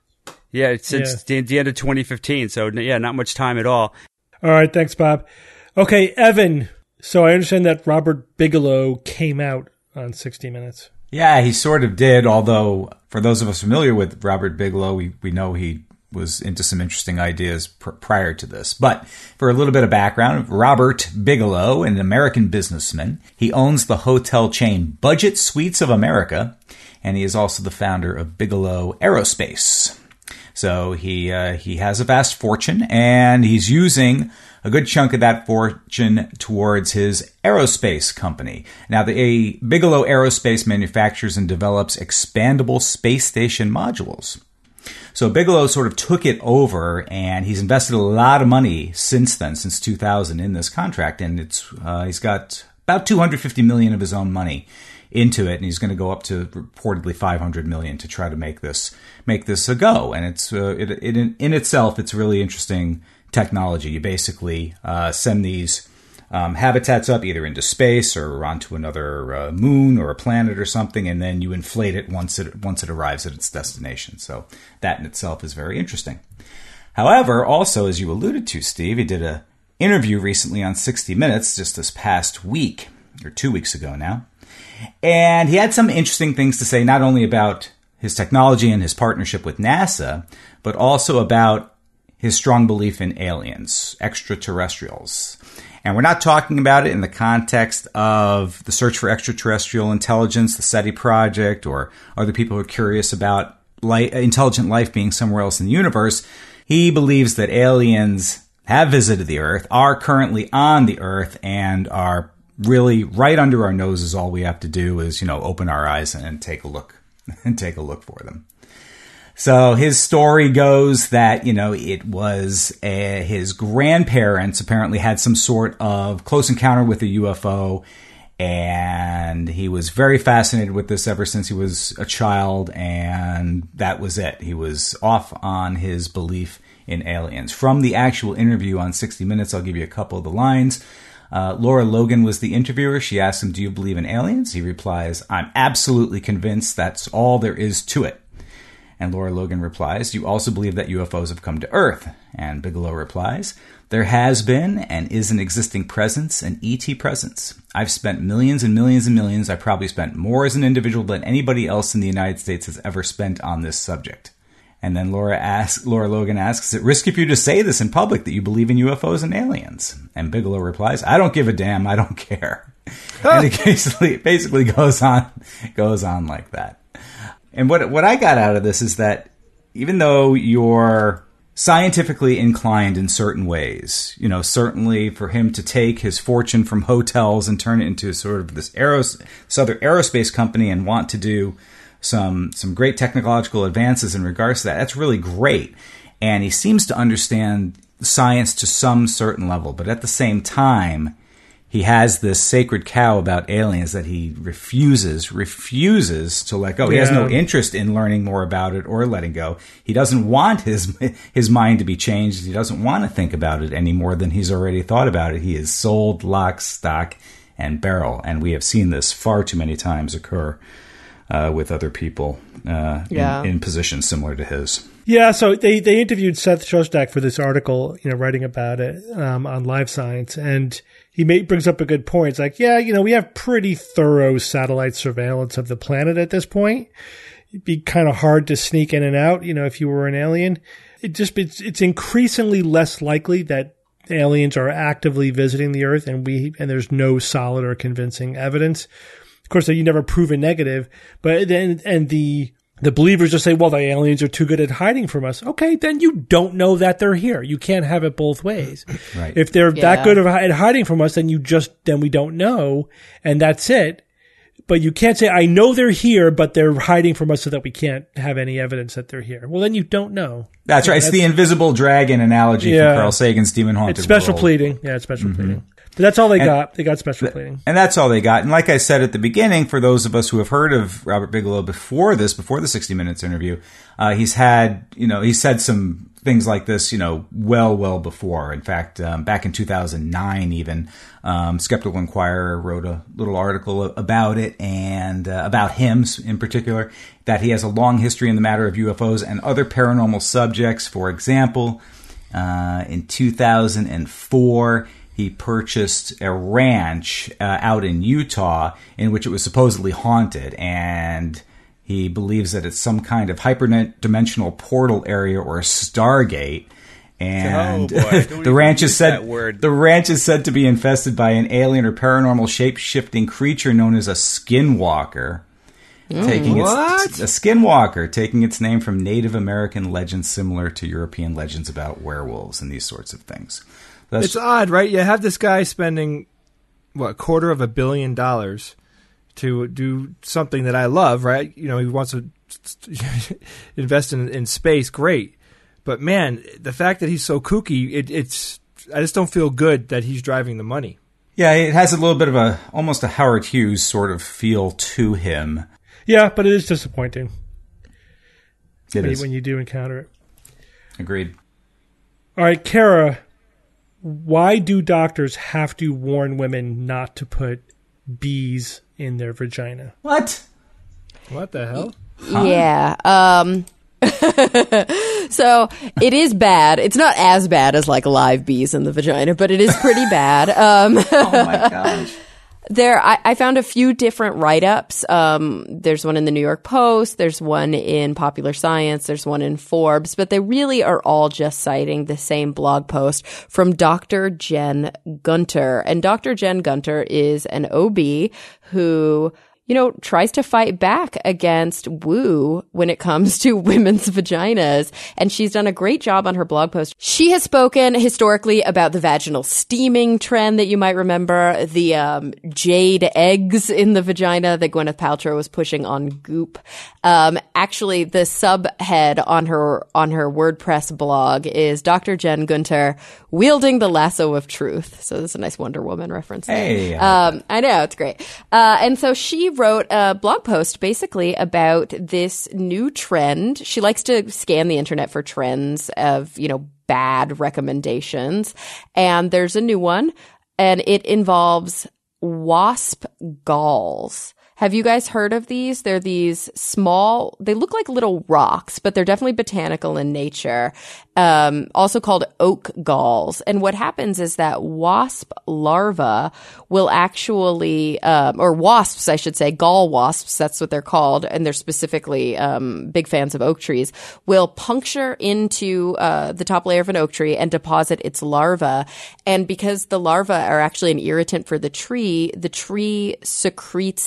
Since the end of 2015. So not much time at all. All right. Thanks, Bob. Okay. Evan. So I understand that Robert Bigelow came out on 60 Minutes. Yeah, he sort of did, although for those of us familiar with Robert Bigelow, we know he was into some interesting ideas prior to this. But for a little bit of background, Robert Bigelow, an American businessman, he owns the hotel chain Budget Suites of America, and he is also the founder of Bigelow Aerospace. So he has a vast fortune, and he's using a good chunk of that fortune towards his aerospace company. Now, the Bigelow Aerospace manufactures and develops expandable space station modules. So Bigelow sort of took it over, and he's invested a lot of money since then, since 2000, in this contract, and he's got about $250 million of his own money into it, and he's going to go up to reportedly $500 million to try to make this a go. And it's in itself, it's really interesting technology. You basically send these habitats up either into space or onto another moon or a planet or something, and then you inflate it once it arrives at its destination. So that in itself is very interesting. However, also, as you alluded to, Steve, he did an interview recently on 60 Minutes just this past week, or 2 weeks ago now, and he had some interesting things to say, not only about his technology and his partnership with NASA, but also about his strong belief in aliens, extraterrestrials. And we're not talking about it in the context of the search for extraterrestrial intelligence, the SETI project, or other people who are curious about intelligent life being somewhere else in the universe. He believes that aliens have visited the Earth, are currently on the Earth, and are really right under our noses. All we have to do is, open our eyes and take a look for them. So his story goes that, it was his grandparents apparently had some sort of close encounter with a UFO, and he was very fascinated with this ever since he was a child, and that was it. He was off on his belief in aliens. From the actual interview on 60 Minutes, I'll give you a couple of the lines. Laura Logan was the interviewer. She asked him, "Do you believe in aliens?" He replies, "I'm absolutely convinced that's all there is to it." And Laura Logan replies, "Do you also believe that UFOs have come to Earth?" And Bigelow replies, "There has been and is an existing presence, an ET presence. I've spent millions and millions and millions. I probably spent more as an individual than anybody else in the United States has ever spent on this subject." And then Laura Logan asks, "Is it risky for you to say this in public, that you believe in UFOs and aliens?" And Bigelow replies, "I don't give a damn. I don't care." And it basically goes on like that. And what I got out of this is that even though you're scientifically inclined in certain ways. You know, certainly for him to take his fortune from hotels and turn it into sort of this other aerospace company and want to do some great technological advances in regards to that, that's really great. And he seems to understand science to some certain level, but at the same time, he has this sacred cow about aliens that he refuses to let go. He has no interest in learning more about it or letting go. He doesn't want his mind to be changed. He doesn't want to think about it any more than he's already thought about it. He is sold lock, stock, and barrel. And we have seen this far too many times occur with other people in positions similar to his. Yeah, so they interviewed Seth Shostak for this article, writing about it on Live Science, and he brings up a good point. It's like, we have pretty thorough satellite surveillance of the planet at this point. It'd be kind of hard to sneak in and out, if you were an alien. It's increasingly less likely that aliens are actively visiting the Earth, and there's no solid or convincing evidence. Of course, you never prove a negative, but then the believers just say, well, the aliens are too good at hiding from us. Okay, then you don't know that they're here. You can't have it both ways. Right. If they're that good at hiding from us, then we don't know, and that's it. But you can't say, I know they're here, but they're hiding from us so that we can't have any evidence that they're here. Well, then you don't know. That's right. It's the invisible dragon analogy from Carl Sagan's Demon Haunted It's special World. pleading. Yeah, it's special pleading. But that's all they got. They got special pleading. And that's all they got. And like I said at the beginning, for those of us who have heard of Robert Bigelow before the 60 Minutes interview, he's said some things like this, well before. In fact, back in 2009 even, Skeptical Inquirer wrote a little article about it and about him in particular, that he has a long history in the matter of UFOs and other paranormal subjects. For example, in 2004, he purchased a ranch out in Utah in which it was supposedly haunted, and he believes that it's some kind of hyperdimensional portal area or a Stargate. And the ranch is said to be infested by an alien or paranormal shape-shifting creature known as a skinwalker. Taking its name from Native American legends similar to European legends about werewolves and these sorts of things. It's odd, right? You have this guy spending, $250 million to do something that I love, right? He wants to invest in space, great. But man, the fact that he's so kooky, I just don't feel good that he's driving the money. Yeah, it has a little bit of almost a Howard Hughes sort of feel to him. Yeah, but it is disappointing. When you do encounter it. Agreed. All right, Kara, why do doctors have to warn women not to put bees in their vagina? What? What the hell? Huh? Yeah. So it is bad. It's not as bad as like live bees in the vagina, but it is pretty bad. Oh my gosh. I found a few different write-ups. There's one in the New York Post. There's one in Popular Science. There's one in Forbes. But they really are all just citing the same blog post from Dr. Jen Gunter. And Dr. Jen Gunter is an OB who tries to fight back against woo when it comes to women's vaginas. And she's done a great job on her blog post. She has spoken historically about the vaginal steaming trend that you might remember, the jade eggs in the vagina that Gwyneth Paltrow was pushing on Goop. Actually, the subhead on her WordPress blog is Dr. Jen Gunter wielding the lasso of truth. So this is a nice Wonder Woman reference. Hey. I know, it's great. And so she wrote a blog post basically about this new trend. She likes to scan the internet for trends of, bad recommendations. And there's a new one, and it involves wasp galls. Have you guys heard of these? They're these small, they look like little rocks, but they're definitely botanical in nature, also called oak galls. And what happens is that wasp larvae will actually, or wasps, I should say, gall wasps, that's what they're called, and they're specifically big fans of oak trees, will puncture into the top layer of an oak tree and deposit its larva. And because the larvae are actually an irritant for the tree secretes these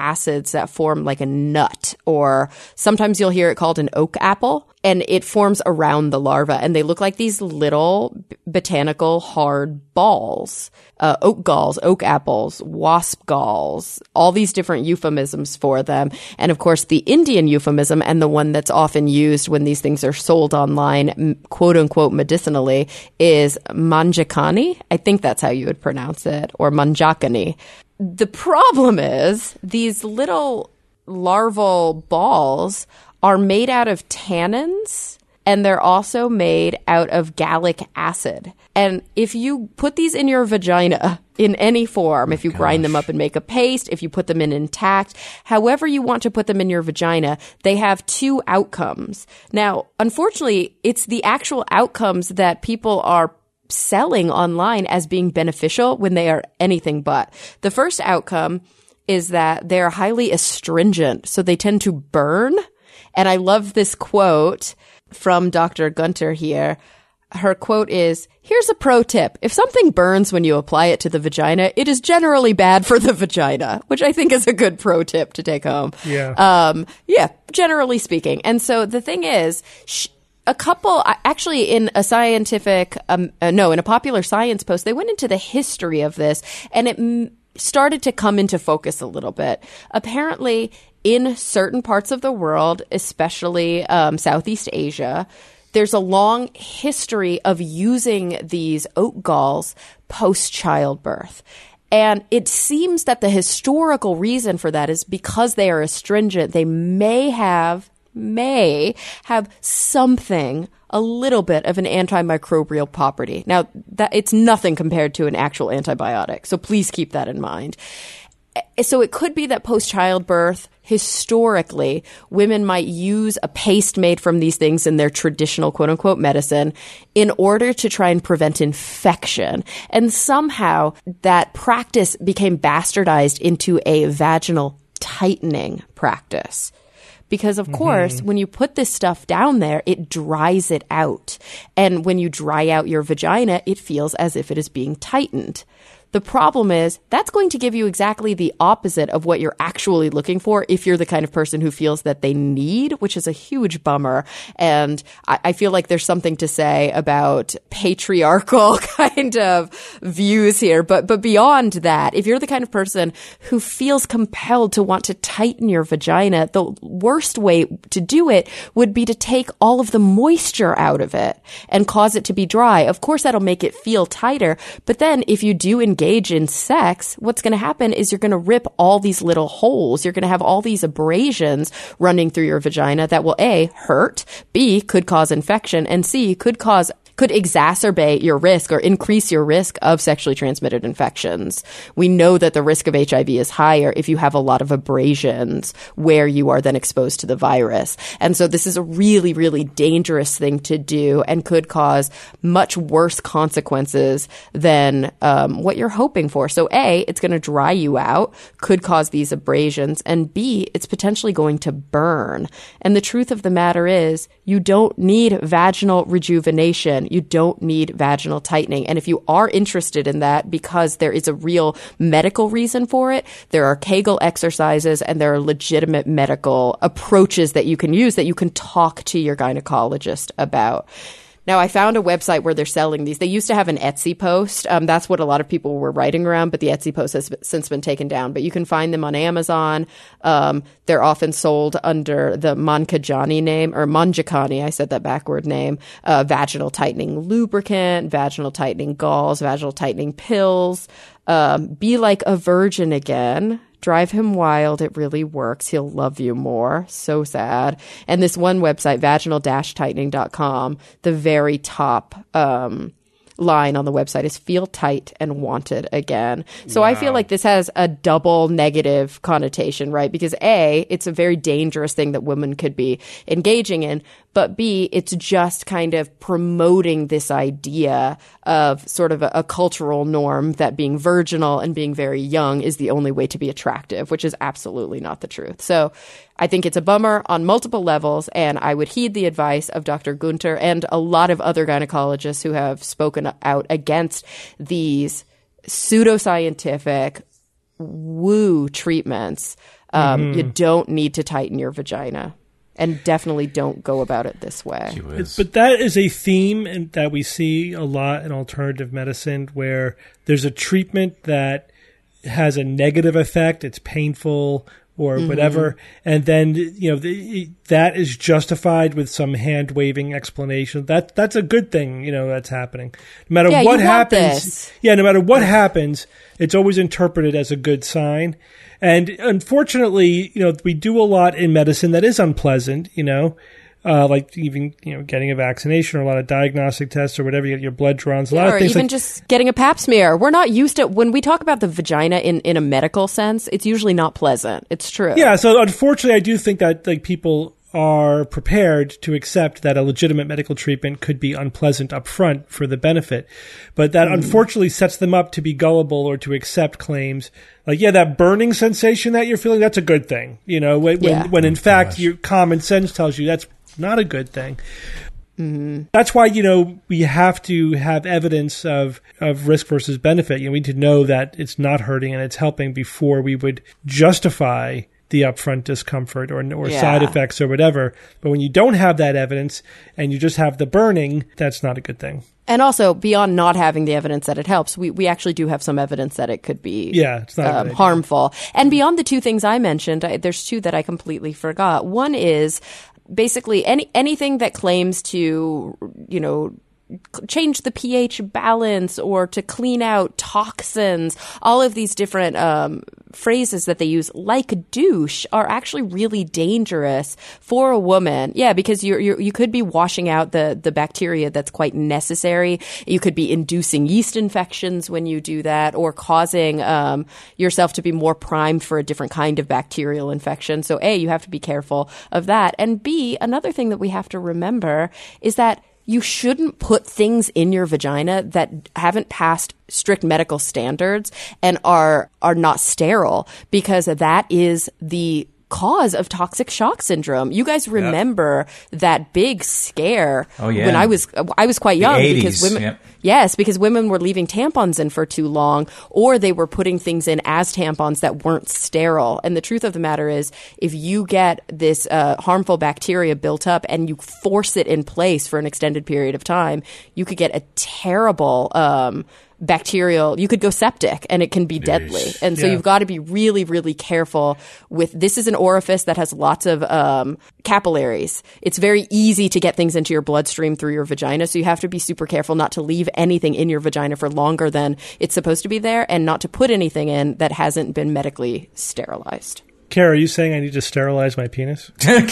acids that form like a nut, or sometimes you'll hear it called an oak apple, and it forms around the larva, and they look like these little botanical hard balls. Oak galls, oak apples, wasp galls, all these different euphemisms for them. And of course, the Indian euphemism, and the one that's often used when these things are sold online, quote unquote, medicinally, is manjakani. I think that's how you would pronounce it, or manjakani. The problem is these little larval balls are made out of tannins, and they're also made out of gallic acid. And if you put these in your vagina in any form, if you grind them up and make a paste, if you put them in intact, however you want to put them in your vagina, they have two outcomes. Now, unfortunately, it's the actual outcomes that people are selling online as being beneficial when they are anything but. The first outcome is that they're highly astringent, so they tend to burn. And I love this quote from Dr. Gunter here. Her quote is, "Here's a pro tip. If something burns when you apply it to the vagina, it is generally bad for the vagina," which I think is a good pro tip to take home. Yeah. Generally speaking. And so the thing is, in a scientific, in a popular science post, they went into the history of this, and it started to come into focus a little bit. Apparently, in certain parts of the world, especially Southeast Asia, there's a long history of using these oak galls post-childbirth. And it seems that the historical reason for that is because they are astringent. They may have something, a little bit of an antimicrobial property. Now, that it's nothing compared to an actual antibiotic, so please keep that in mind. So it could be that post-childbirth, historically, women might use a paste made from these things in their traditional quote-unquote medicine in order to try and prevent infection. And somehow that practice became bastardized into a vaginal tightening practice. Because, of course, when you put this stuff down there, it dries it out. And when you dry out your vagina, it feels as if it is being tightened. The problem is that's going to give you exactly the opposite of what you're actually looking for if you're the kind of person who feels that they need, which is a huge bummer. And I feel like there's something to say about patriarchal kind of views here. But beyond that, if you're the kind of person who feels compelled to want to tighten your vagina, the worst way to do it would be to take all of the moisture out of it and cause it to be dry. Of course, that'll make it feel tighter. But then if you do engage in sex, what's going to happen is you're going to rip all these little holes. You're going to have all these abrasions running through your vagina that will A, hurt, B, could cause infection, and C, could exacerbate your risk or increase your risk of sexually transmitted infections. We know that the risk of HIV is higher if you have a lot of abrasions where you are then exposed to the virus. And so this is a really, really dangerous thing to do and could cause much worse consequences than what you're hoping for. So A, it's going to dry you out, could cause these abrasions, and B, it's potentially going to burn. And the truth of the matter is you don't need vaginal rejuvenation. You don't need vaginal tightening. And if you are interested in that because there is a real medical reason for it, there are Kegel exercises and there are legitimate medical approaches that you can use that you can talk to your gynecologist about. Now, I found a website where they're selling these. They used to have an Etsy post. That's what a lot of people were writing around, but the Etsy post has since been taken down. But you can find them on Amazon. They're often sold under the Manjakani name, or Manjakani, I said that backward name, vaginal tightening lubricant, vaginal tightening galls, vaginal tightening pills. Be like a virgin again. Drive him wild. It really works. He'll love you more. So sad. And this one website, vaginal-tightening.com, the very top line on the website is feel tight and wanted again. So wow. I feel like this has a double negative connotation, right? Because A, it's a very dangerous thing that women could be engaging in, but B, it's just kind of promoting this idea of sort of a cultural norm that being virginal and being very young is the only way to be attractive, which is absolutely not the truth. So I think it's a bummer on multiple levels, and I would heed the advice of Dr. Gunter and a lot of other gynecologists who have spoken out against these pseudoscientific woo treatments You don't need to tighten your vagina. And definitely don't go about it this way. But that is a theme that we see a lot in alternative medicine, where there's a treatment that has a negative effect. It's painful or whatever. And then, that is justified with some hand-waving explanation. That's a good thing, that's happening. No matter what happens. Yeah, no matter what happens, it's always interpreted as a good sign. And unfortunately, we do a lot in medicine that is unpleasant, like even, getting a vaccination or a lot of diagnostic tests or whatever, you get your blood drawn. A lot of or things even just getting a pap smear. We're not used to, when we talk about the vagina in a medical sense, it's usually not pleasant. It's true. Yeah. So unfortunately, I do think that people are prepared to accept that a legitimate medical treatment could be unpleasant up front for the benefit. But that unfortunately sets them up to be gullible or to accept claims like, that burning sensation that you're feeling, that's a good thing. When in fact, your common sense tells you that's not a good thing. That's why, we have to have evidence of risk versus benefit. We need to know that it's not hurting and it's helping before we would justify the upfront discomfort or side effects or whatever. But when you don't have that evidence and you just have the burning, that's not a good thing. And also, beyond not having the evidence that it helps, we actually do have some evidence that it could be it's not harmful. And beyond the two things I mentioned, there's two that I completely forgot. One is basically anything that claims to, change the pH balance or to clean out toxins. All of these different phrases that they use, like douche, are actually really dangerous for a woman. Yeah, because you could be washing out the bacteria that's quite necessary. You could be inducing yeast infections when you do that, or causing yourself to be more primed for a different kind of bacterial infection. So A, you have to be careful of that. And B, another thing that we have to remember is that you shouldn't put things in your vagina that haven't passed strict medical standards and are not sterile, because that is the cause of toxic shock syndrome. You guys remember that big scare when I was quite young, because women because women were leaving tampons in for too long, or they were putting things in as tampons that weren't sterile. And the truth of the matter is, if you get this harmful bacteria built up and you force it in place for an extended period of time, you could get a terrible bacterial, you could go septic and it can be deadly. And so you've got to be really, really careful with, this is an orifice that has lots of capillaries. It's very easy to get things into your bloodstream through your vagina. So you have to be super careful not to leave anything in your vagina for longer than it's supposed to be there, and not to put anything in that hasn't been medically sterilized. Kara, are you saying I need to sterilize my penis?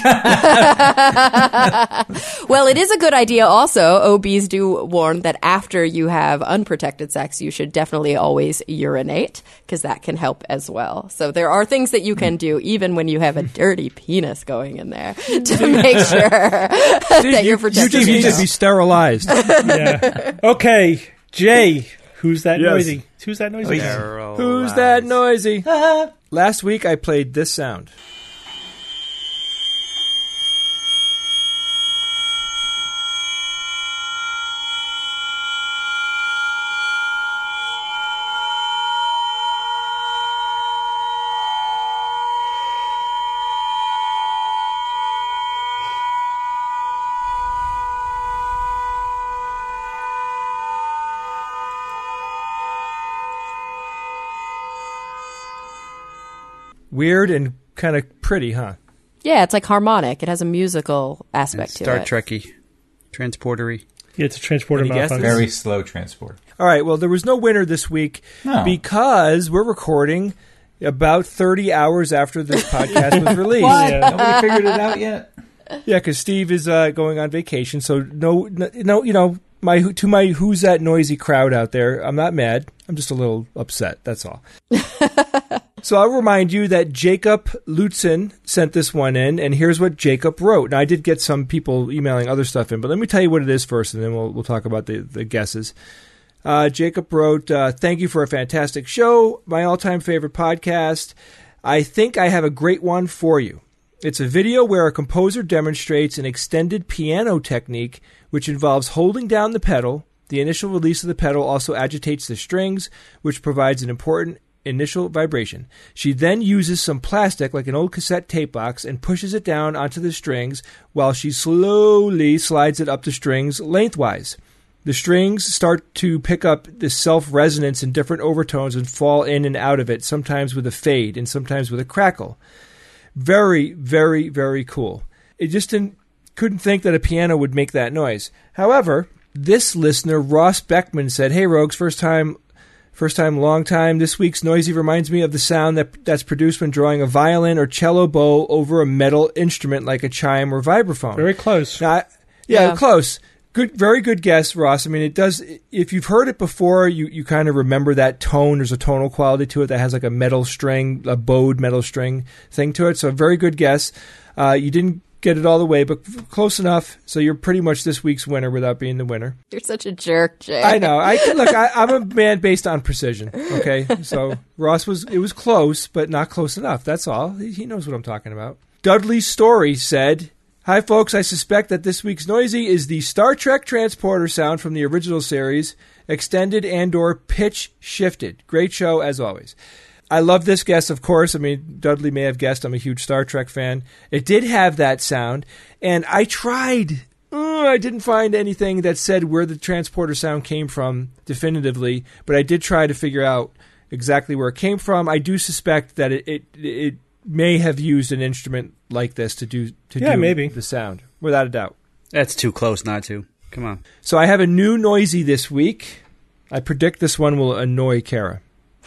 Well, it is a good idea also. OBs do warn that after you have unprotected sex, you should definitely always urinate, because that can help as well. So there are things that you can do even when you have a dirty penis going in there to make sure that you're protected. You just need to be sterilized. Yeah. Okay, Jay, who's that noisy? Who's that noisy? Who's that noisy? Last week I played this sound. Weird and kind of pretty, huh? Yeah, it's like harmonic. It has a musical aspect to it. Star Trek-y, transportery. Yeah, it's a transporter malfunction. Very slow transport. All right, well, there was no winner this week because we're recording about 30 hours after this podcast was released. Nobody figured it out yet. Yeah, because Steve is going on vacation, so no, my who's that noisy crowd out there, I'm not mad. I'm just a little upset, that's all. So I'll remind you that Jacob Lutzen sent this one in, and here's what Jacob wrote. Now, I did get some people emailing other stuff in, but let me tell you what it is first, and then we'll talk about the guesses. Jacob wrote, thank you for a fantastic show, my all-time favorite podcast. I think I have a great one for you. It's a video where a composer demonstrates an extended piano technique, which involves holding down the pedal. The initial release of the pedal also agitates the strings, which provides an important initial vibration. She then uses some plastic, like an old cassette tape box, and pushes it down onto the strings while she slowly slides it up the strings lengthwise. The strings start to pick up this self-resonance in different overtones and fall in and out of it, sometimes with a fade and sometimes with a crackle. Very, very, very cool. It just couldn't think that a piano would make that noise. However, this listener, Ross Beckman, said, "Hey, Rogues, first time, long time. This week's noisy reminds me of the sound that's produced when drawing a violin or cello bow over a metal instrument like a chime or vibraphone." Very close. Now, yeah, close. Good, very good guess, Ross. I mean, it does. If you've heard it before, you kind of remember that tone. There's a tonal quality to it that has like a metal string, a bowed metal string thing to it. So, very good guess. You didn't get it all the way, but close enough. So you're pretty much this week's winner without being the winner. You're such a jerk, Jay. I know. I'm a man based on precision. Okay, so Ross was close, but not close enough. That's all. He knows what I'm talking about. Dudley Story said, "Hi, folks. I suspect that this week's noisy is the Star Trek transporter sound from the original series, extended and/or pitch shifted. Great show as always." I love this guess, of course. I mean, Dudley may have guessed I'm a huge Star Trek fan. It did have that sound, and I tried. I didn't find anything that said where the transporter sound came from definitively, but I did try to figure out exactly where it came from. I do suspect that it may have used an instrument like this to do maybe the sound, without a doubt. That's too close not to. Come on. So I have a new noisy this week. I predict this one will annoy Kara.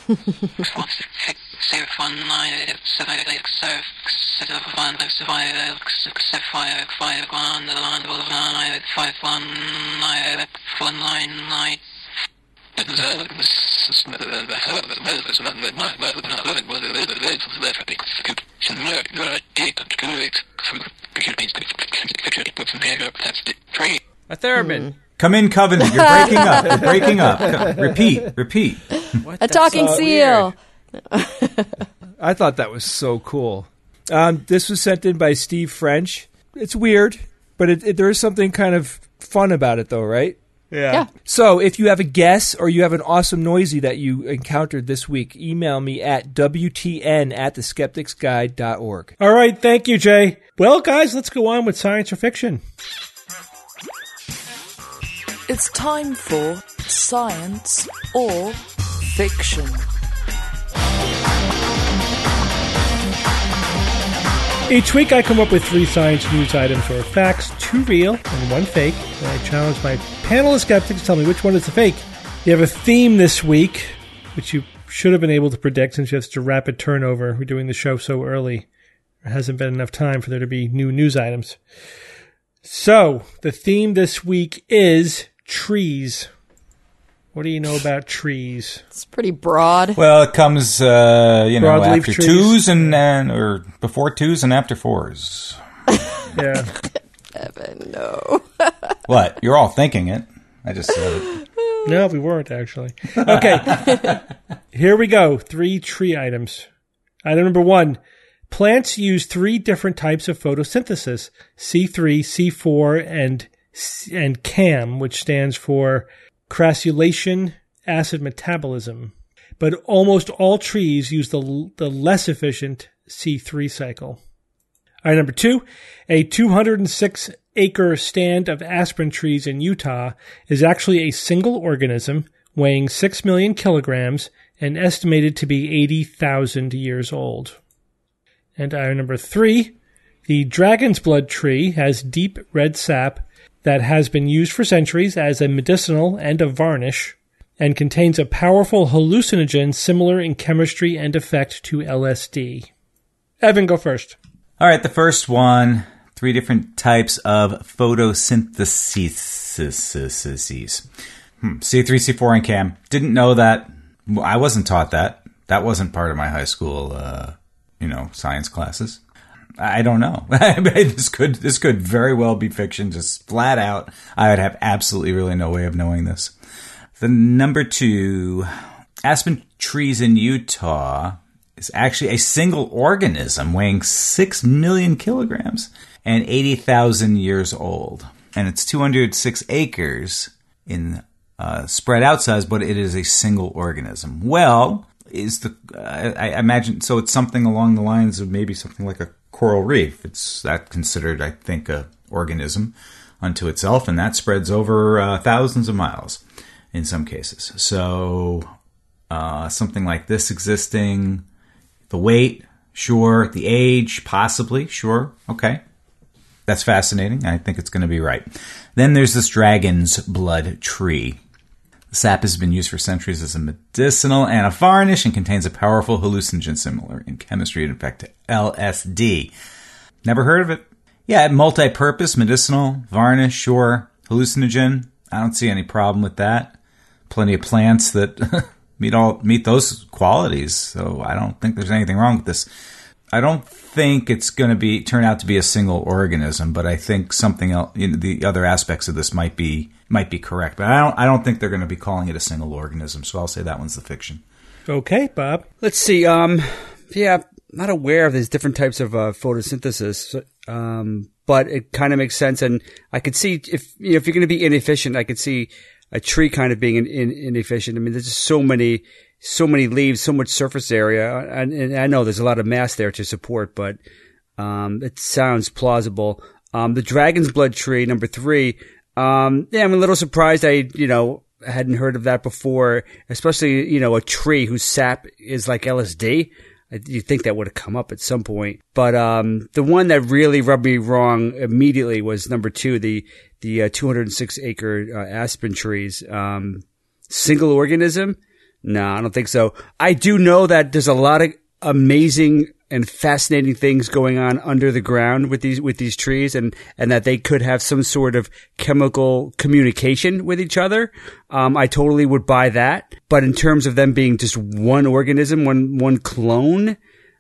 A theremin. Come in, Covenant. You're breaking up. You're breaking up. Repeat. A talking seal. I thought that was so cool. This was sent in by Steve French. It's weird, but there is something kind of fun about it, though, right? Yeah. So if you have a guess or you have an awesome noisy that you encountered this week, email me at WTN@theskepticsguide.org. All right. Thank you, Jay. Well, guys, let's go on with science or fiction. It's time for science or fiction. Each week I come up with 3 science news items or facts, 2 real and 1 fake, and I challenge my panel of skeptics to tell me which one is the fake. You have a theme this week, which you should have been able to predict since you have such a rapid turnover. We're doing the show so early. There hasn't been enough time for there to be new news items. So, the theme this week is trees. What do you know about trees? It's pretty broad. Well, it comes, Broadleaf after trees. 2s or before 2s and after 4s. Yeah. Evan, no. What? You're all thinking it. I just said it. No, we weren't, actually. Okay. Here we go. 3 tree items. Item number 1. Plants use 3 different types of photosynthesis, C3, C4, and CAM, which stands for crassulation acid metabolism. But almost all trees use the less efficient C3 cycle. All right, number 2, a 206-acre stand of aspen trees in Utah is actually a single organism weighing 6 million kilograms and estimated to be 80,000 years old. And item number 3, the dragon's blood tree has deep red sap that has been used for centuries as a medicinal and a varnish, and contains a powerful hallucinogen similar in chemistry and effect to LSD. Evan, go first. All right, the first one, 3 different types of photosyntheses. C3, C4, and CAM. Didn't know that. I wasn't taught that. That wasn't part of my high school, science classes. I don't know. This could very well be fiction, just flat out. I would have absolutely really no way of knowing this. The number 2, aspen trees in Utah is actually a single organism weighing 6 million kilograms and 80,000 years old. And it's 206 acres in spread out size, but it is a single organism. Well, is I imagine, so it's something along the lines of maybe something like a coral reef. It's that considered, I think, a organism unto itself, and that spreads over thousands of miles in some cases. So something like this existing, the weight, sure, the age, possibly, sure, okay. That's fascinating. I think it's going to be right. Then there's this dragon's blood tree. The sap has been used for centuries as a medicinal and a varnish and contains a powerful hallucinogen similar in chemistry and effect to LSD. Never heard of it. Yeah, multi-purpose, medicinal, varnish, sure, hallucinogen. I don't see any problem with that. Plenty of plants that meet those qualities, so I don't think there's anything wrong with this. I don't think it's going to turn out to be a single organism, but I think something else, the other aspects of this might be correct. But I don't think they're going to be calling it a single organism. So I'll say that one's the fiction. Okay, Bob. Let's see. Yeah, not aware of these different types of photosynthesis, but it kind of makes sense. And I could see if you're going to be inefficient, I could see a tree kind of being inefficient. I mean, there's just so many leaves, so much surface area, and I know there's a lot of mass there to support, but it sounds plausible. The dragon's blood tree, number 3. I'm a little surprised. I hadn't heard of that before, especially a tree whose sap is like LSD. You'd think that would have come up at some point, but the one that really rubbed me wrong immediately was number 2, the 206 acre aspen trees. Single organism. No, I don't think so. I do know that there's a lot of amazing and fascinating things going on under the ground with these trees, and that they could have some sort of chemical communication with each other. I totally would buy that. But in terms of them being just one organism, one clone,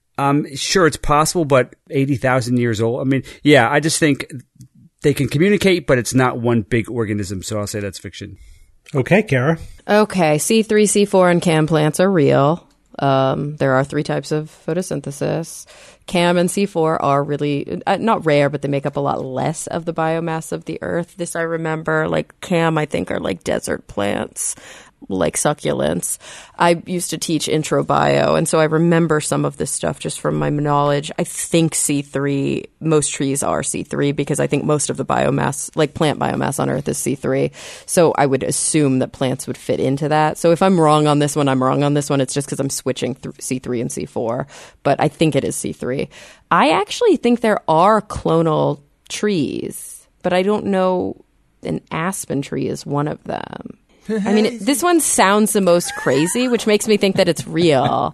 sure, it's possible, but 80,000 years old. I mean, yeah, I just think they can communicate, but it's not one big organism. So I'll say that's fiction. Okay, Kara. Okay, C3, C4, and CAM plants are real. There are 3 types of photosynthesis. CAM and C4 are really not rare, but they make up a lot less of the biomass of the earth. This I remember. Like CAM, I think, are like desert plants, like succulents. I used to teach intro bio, and so I remember some of this stuff just from my knowledge. I think C3, most trees are C3 because I think most of the biomass, like plant biomass on Earth, is C3. So I would assume that plants would fit into that. So if I'm wrong on this one, I'm wrong on this one. It's just because I'm switching C3 and C4, but I think it is C3. I actually think there are clonal trees, but I don't know an aspen tree is one of them. I mean, this one sounds the most crazy, which makes me think that it's real.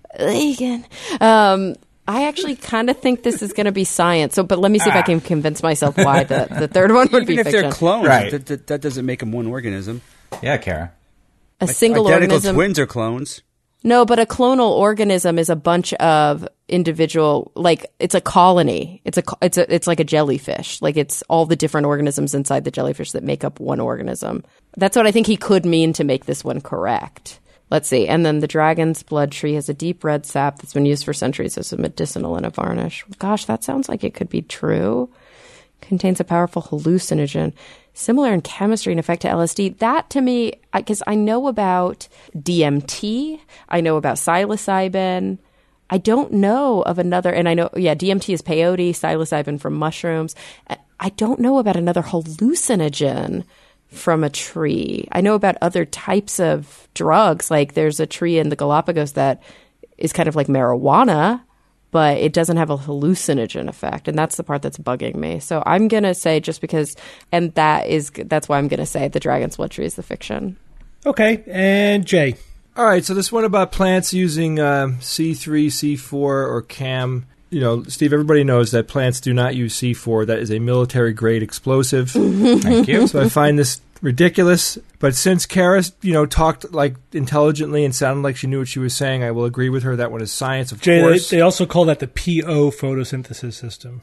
I actually kind of think this is going to be science. So, but let me see if I can convince myself why the third one would be fiction. Even if they're clones, right. that doesn't make them one organism. Yeah, Kara. A single identical organism. Twins are clones. No, but a clonal organism is a bunch of individual, like it's a colony. It's like a jellyfish. Like it's all the different organisms inside the jellyfish that make up one organism. That's what I think he could mean to make this one correct. Let's see. And then the dragon's blood tree has a deep red sap that's been used for centuries as a medicinal and a varnish. Gosh, that sounds like it could be true. Contains a powerful hallucinogen, similar in chemistry and effect to LSD. That to me, because I know about DMT, I know about psilocybin. I don't know of another, and I know, DMT is peyote, psilocybin from mushrooms. I don't know about another hallucinogen from a tree. I know about other types of drugs, like there's a tree in the Galapagos that is kind of like marijuana, but it doesn't have a hallucinogen effect, and that's the part that's bugging me. So I'm going to say that's why I'm going to say the dragon's blood tree is the fiction. Okay, and Jay. All right, so this one about plants using C3, C4, or CAM. Steve, everybody knows that plants do not use C4. That is a military-grade explosive. Thank you. So I find this ridiculous. But since Kara, talked like intelligently and sounded like she knew what she was saying, I will agree with her. That one is science, of course. They also call that the PO photosynthesis system.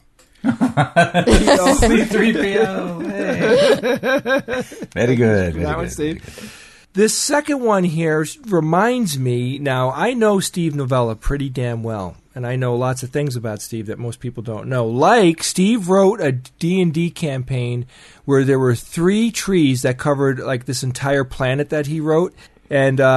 C3PO. Very good. That one, Steve. This second one here reminds me, now I know Steve Novella pretty damn well, and I know lots of things about Steve that most people don't know. Like, Steve wrote a D&D campaign where there were 3 trees that covered like this entire planet that he wrote, and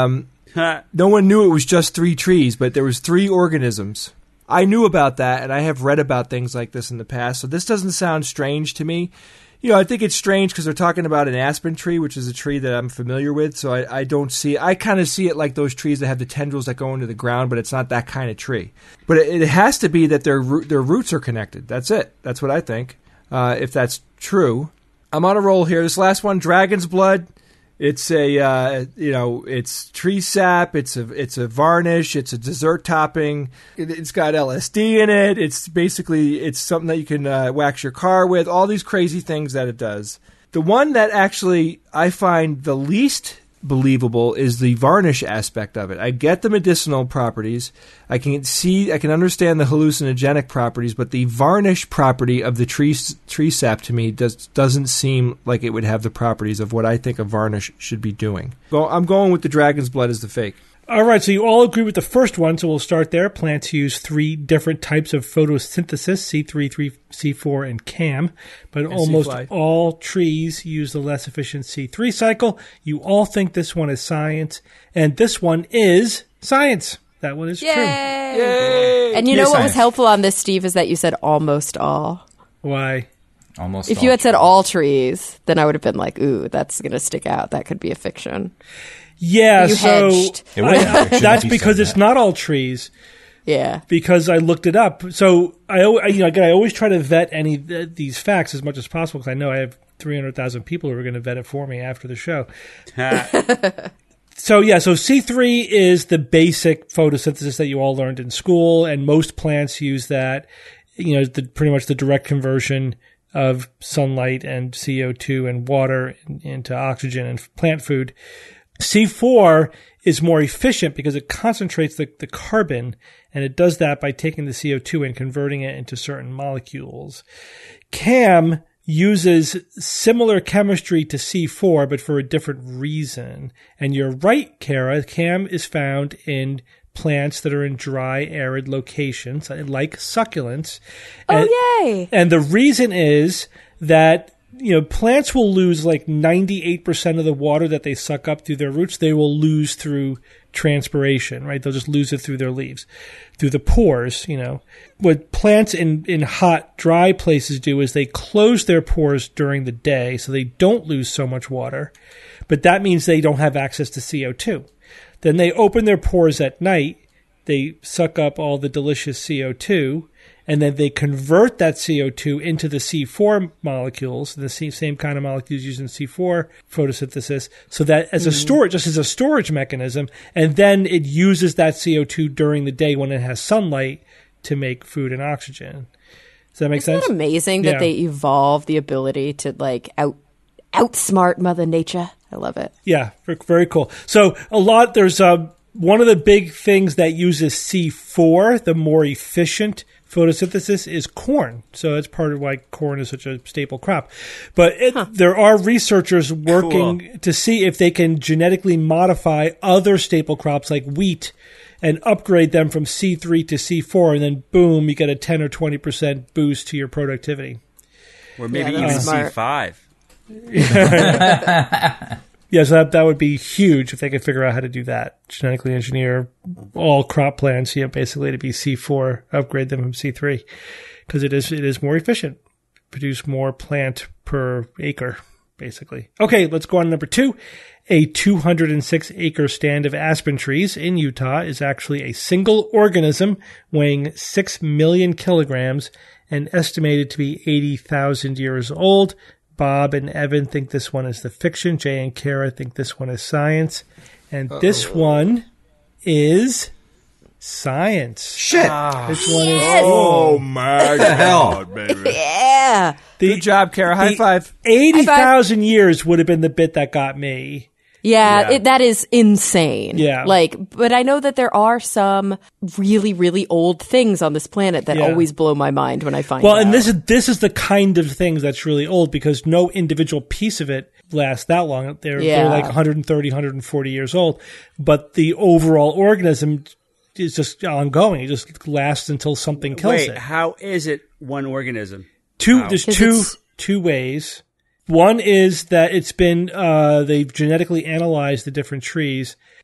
No one knew it was just 3 trees, but there was 3 organisms. I knew about that, and I have read about things like this in the past, so this doesn't sound strange to me. I think it's strange because they're talking about an aspen tree, which is a tree that I'm familiar with, so I don't see it. I kind of see it like those trees that have the tendrils that go into the ground, but it's not that kind of tree. But it has to be that their roots are connected. That's it. That's what I think, if that's true. I'm on a roll here. This last one, dragon's blood. It's it's tree sap. It's a varnish. It's a dessert topping. It's got LSD in it. It's something that you can wax your car with. All these crazy things that it does. The one that actually I find the least believable is the varnish aspect of it. I get the medicinal properties. I can understand the hallucinogenic properties, but the varnish property of the tree sap to me doesn't seem like it would have the properties of what I think a varnish should be doing. I'm going with the dragon's blood as the fake. All right, so you all agree with the first one, so we'll start there. Plants use 3 different types of photosynthesis, C3, C4, and CAM, but almost all trees use the less efficient C3 cycle. You all think this one is science, and this one is science. That one is true. Yay! And you know what was helpful on this, Steve, is that you said almost all. Why? Almost. If you had said all trees, then I would have been like, ooh, that's going to stick out. That could be a fiction. Yeah, you so hedged. That's because it's not all trees. Yeah. Because I looked it up. So I always try to vet any of these facts as much as possible because I know I have 300,000 people who are going to vet it for me after the show. So C3 is the basic photosynthesis that you all learned in school, and most plants use that. Pretty much the direct conversion of sunlight and CO2 and water into oxygen and plant food. C4 is more efficient because it concentrates the carbon, and it does that by taking the CO2 and converting it into certain molecules. CAM uses similar chemistry to C4, but for a different reason. And you're right, Kara, CAM is found in plants that are in dry, arid locations, like succulents. Yay! And the reason is that plants will lose like 98% of the water that they suck up through their roots. They will lose through transpiration, right? They'll just lose it through their leaves, through the pores, What plants in hot, dry places do is they close their pores during the day so they don't lose so much water, but that means they don't have access to CO2. Then they open their pores at night, they suck up all the delicious CO2, and then they convert that CO2 into the C4 molecules, the same kind of molecules used in C4 photosynthesis, so that as a storage mechanism, and then it uses that CO2 during the day when it has sunlight to make food and oxygen. Does that make sense? Isn't it amazing that they evolved the ability to outsmart Mother Nature? I love it. Yeah, very cool. So there's one of the big things that uses C4, the more efficient photosynthesis, is corn. So that's part of why corn is such a staple crop. But there are researchers working to see if they can genetically modify other staple crops like wheat and upgrade them from C3 to C4, and then boom, you get a 10 or 20% boost to your productivity. Or maybe even C5. Yeah, so that would be huge if they could figure out how to do that. Genetically engineer all crop plants, basically to be C4, upgrade them from C3, because it is more efficient, produce more plant per acre, basically. Okay, let's go on to number 2. A 206-acre stand of aspen trees in Utah is actually a single organism weighing 6 million kilograms and estimated to be 80,000 years old. Bob and Evan think this one is the fiction. Jay and Kara think this one is science. And this one is science. Shit. This one is... Oh, my God, baby. Yeah. Good job, Kara. High five. 80,000 years would have been the bit that got me. Yeah. That is insane. Yeah. But I know that there are some really, really old things on this planet that always blow my mind when I find out. Well, and this is the kind of things that's really old because no individual piece of it lasts that long. They're like 130, 140 years old. But the overall organism is just ongoing. It just lasts until something kills it. Wait, how is it one organism? There's two ways. One is that it's been they've genetically analyzed the different trees,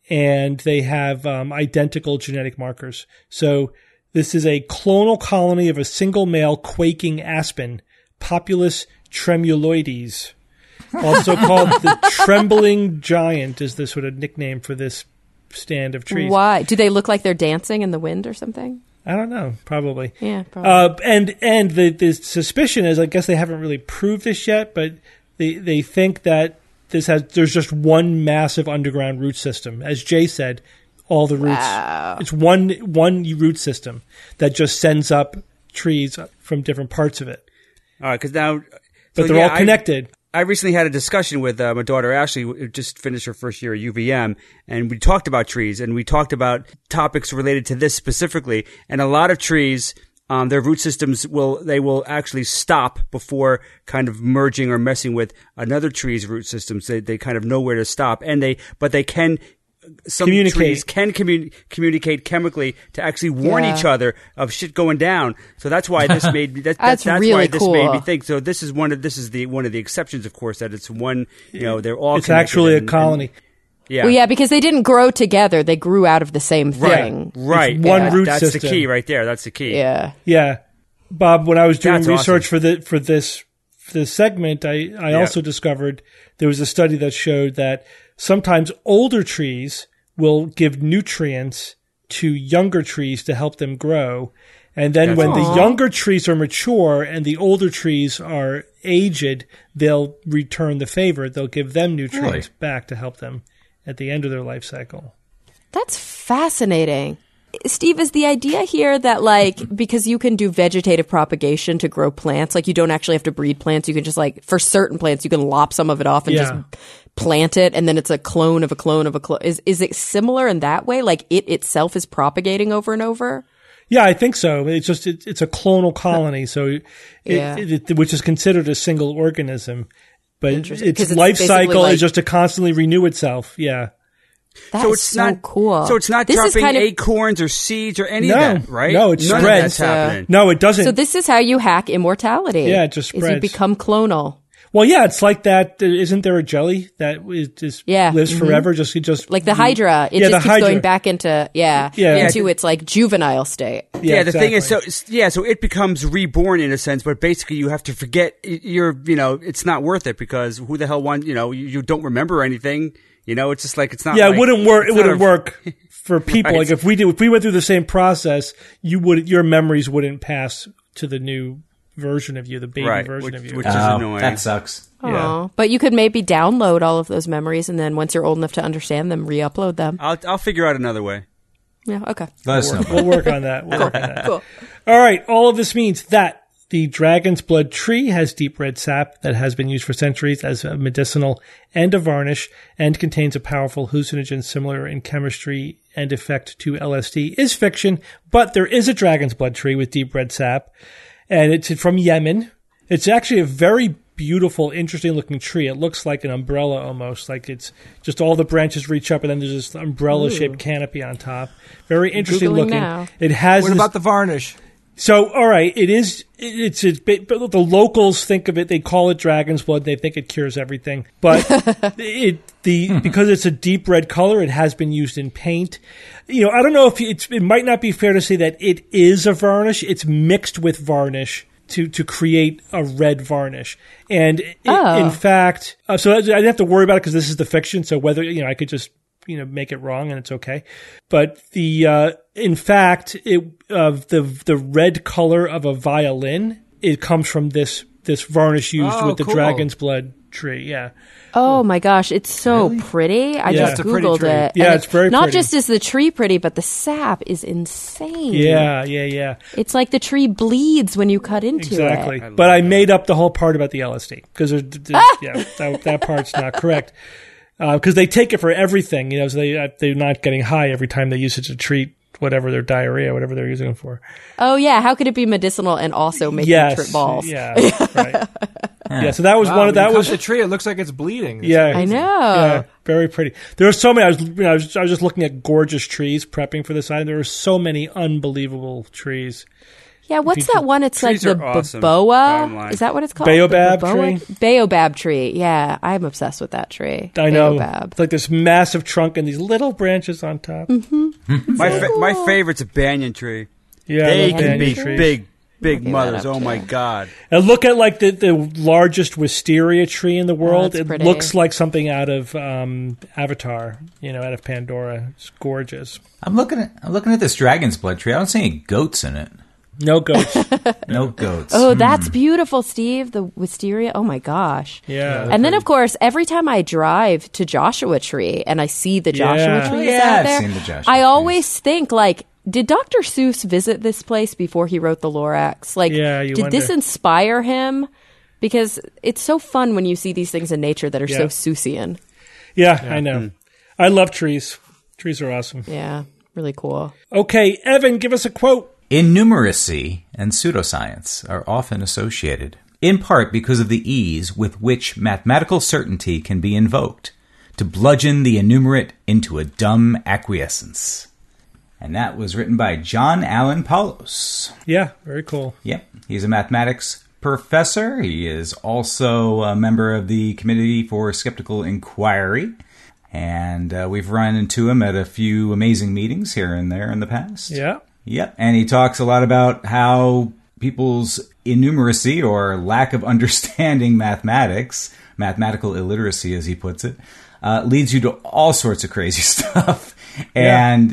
and they have identical genetic markers. So this is a clonal colony of a single male quaking aspen, Populus tremuloides, also called the trembling giant is the sort of nickname for this stand of trees. Why? Do they look like they're dancing in the wind or something? I don't know. Probably. Yeah, probably. And the suspicion is, I guess they haven't really proved this yet, but they think that there's just one massive underground root system. As Jay said, all the roots. Wow. It's one root system that just sends up trees from different parts of it. All right, because now, But they're all connected. I recently had a discussion with my daughter Ashley, who just finished her first year at UVM, and we talked about trees, and we talked about topics related to this specifically. And a lot of trees, their root systems will actually stop before kind of merging or messing with another tree's root systems. They kind of know where to stop, but they can. Some trees can communicate chemically to actually warn each other of shit going down. So that's why this made me. That's really why this cool. made me think. So this is one of the exceptions, of course. That it's one. They're all. It's actually a colony. Yeah. Well, yeah, because they didn't grow together; they grew out of the same thing. Right. It's one root That's system. the key, right there. That's the key. Yeah. Yeah, Bob. When I was doing That's research for this segment, I also discovered there was a study that showed that sometimes older trees will give nutrients to younger trees to help them grow. And then when the younger trees are mature and the older trees are aged, they'll return the favor. They'll give them nutrients back to help them at the end of their life cycle. That's fascinating. Steve, is the idea here that, like, because you can do vegetative propagation to grow plants, like you don't actually have to breed plants, you can just, like, for certain plants, you can lop some of it off and just plant it, and then it's a clone of a clone of a clone. Is it similar in that way? Like, it itself is propagating over and over? Yeah, I think so. It's just, it's a clonal colony, so which is considered a single organism. But its life cycle is just to constantly renew itself. Yeah. That is so cool. So it's not dropping acorns or seeds or any of that, right? No, it None spreads. Of that's happening. No, it doesn't. So this is how you hack immortality. Yeah, it just spreads. Is you become clonal. Well, yeah, it's like that. Isn't there a jelly that just lives forever? Just like the Hydra. It just keeps going back into into its like juvenile state. Yeah, the thing is, so it becomes reborn in a sense, but basically you have to forget. It's not worth it because who the hell wants? You don't remember anything. It's just like it's not. Yeah, it wouldn't work. It wouldn't work for people. Right. Like if we went through the same process, your memories wouldn't pass to the new version of you, the baby version of you, which is annoying. That sucks. Yeah. But you could maybe download all of those memories, and then once you're old enough to understand them, re-upload them. I'll figure out another way. Yeah. Okay. Let us know. We'll work on that. Cool. All right. All of this means that the dragon's blood tree has deep red sap that has been used for centuries as a medicinal and a varnish, and contains a powerful hallucinogen similar in chemistry and effect to LSD, is fiction, but there is a dragon's blood tree with deep red sap, and it's from Yemen. It's actually a very beautiful, interesting looking tree. It looks like an umbrella almost, like it's just all the branches reach up and then there's this umbrella shaped canopy on top. Very interesting Googling looking. Now. It has What about the varnish? So, all right, it's but the locals think of it, they call it dragon's blood, they think it cures everything. But because it's a deep red color, it has been used in paint. I don't know if it might not be fair to say that it is a varnish. It's mixed with varnish to create a red varnish. And in fact, so I didn't have to worry about it because this is the fiction. So whether, I could just, make it wrong and it's okay. But in fact, the red color of a violin, it comes from this varnish used with the dragon's blood tree. Yeah. Oh my gosh, it's so pretty. I just Googled it. Yeah, it's very not pretty. Just is the tree pretty, but the sap is insane. Yeah. It's like the tree bleeds when you cut into it. Exactly. But I made up the whole part about the LSD because that part's not correct. Because they take it for everything, so they're not getting high every time they use it to treat whatever their diarrhea, whatever they're using it for. Oh yeah, how could it be medicinal and also make you trip balls? Yeah, right. Yeah, so that was one of that was the tree. It looks like it's bleeding. It's crazy. I know. Yeah, very pretty. There were so many. I was just looking at gorgeous trees, prepping for this item. There were so many unbelievable trees. Yeah, what's that one? It's like Trees the are awesome, bottom baboa. line. Is that what it's called? Baobab The tree? Baobab tree. Yeah, I'm obsessed with that tree. I know. Baobab. It's like this massive trunk and these little branches on top. My favorite's a banyan tree. Yeah, They I love can banyan be trees. big Looking mothers. that up, Oh my too. God! And look at like the largest wisteria tree in the world. that's It pretty. looks like something out of Avatar, out of Pandora. It's gorgeous. I'm looking at this dragon's blood tree. I don't see any goats in it. No goats. No goats. Oh, that's beautiful, Steve. The wisteria. Oh my gosh. Yeah. And then, of course, every time I drive to Joshua Tree and I see the Joshua Yeah. trees Yeah, out I've there, seen the Joshua I trees. always think, like, did Dr. Seuss visit this place before he wrote the Lorax? Like, Yeah, you did this wonder. inspire him? Because it's so fun when you see these things in nature that are so Yeah. Seussian. Yeah, I know. I love trees. Trees are awesome. Yeah, really cool. Okay, Evan, give us a quote. Innumeracy and pseudoscience are often associated, in part because of the ease with which mathematical certainty can be invoked to bludgeon the innumerate into a dumb acquiescence. And that was written by John Allen Paulos. Yeah, very cool. Yep, he's a mathematics professor. He is also a member of the Committee for Skeptical Inquiry. And we've run into him at a few amazing meetings here and there in the past. Yeah. Yep, and he talks a lot about how people's innumeracy or lack of understanding mathematics, mathematical illiteracy as he puts it, leads you to all sorts of crazy stuff, and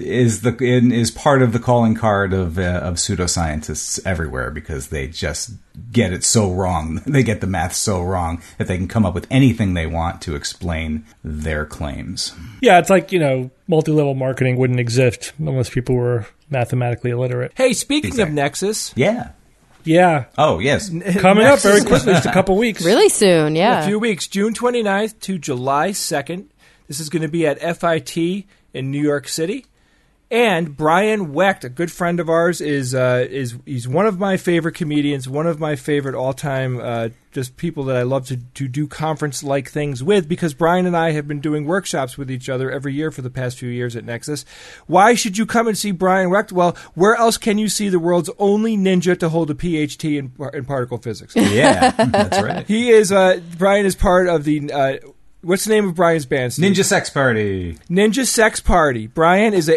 is part of the calling card of pseudoscientists everywhere because they just get it so wrong. They get the math so wrong that they can come up with anything they want to explain their claims. Yeah, it's like, multi-level marketing wouldn't exist unless people were mathematically illiterate. Hey, speaking Exactly. of Nexus, Yeah. Yeah. Oh, yes. Coming up very quickly, just a couple weeks. Really soon, yeah. a few weeks, June 29th to July 2nd. This is going to be at FIT in New York City. And Brian Wecht, a good friend of ours, is he's one of my favorite comedians, one of my favorite all-time just people that I love to do conference-like things with, because Brian and I have been doing workshops with each other every year for the past few years at Nexus. Why should you come and see Brian Wecht? Well, where else can you see the world's only ninja to hold a PhD in particle physics? Yeah, that's right. He is Brian is part of the what's the name of Brian's band, Steve? Ninja Sex Party. Ninja Sex Party. Brian is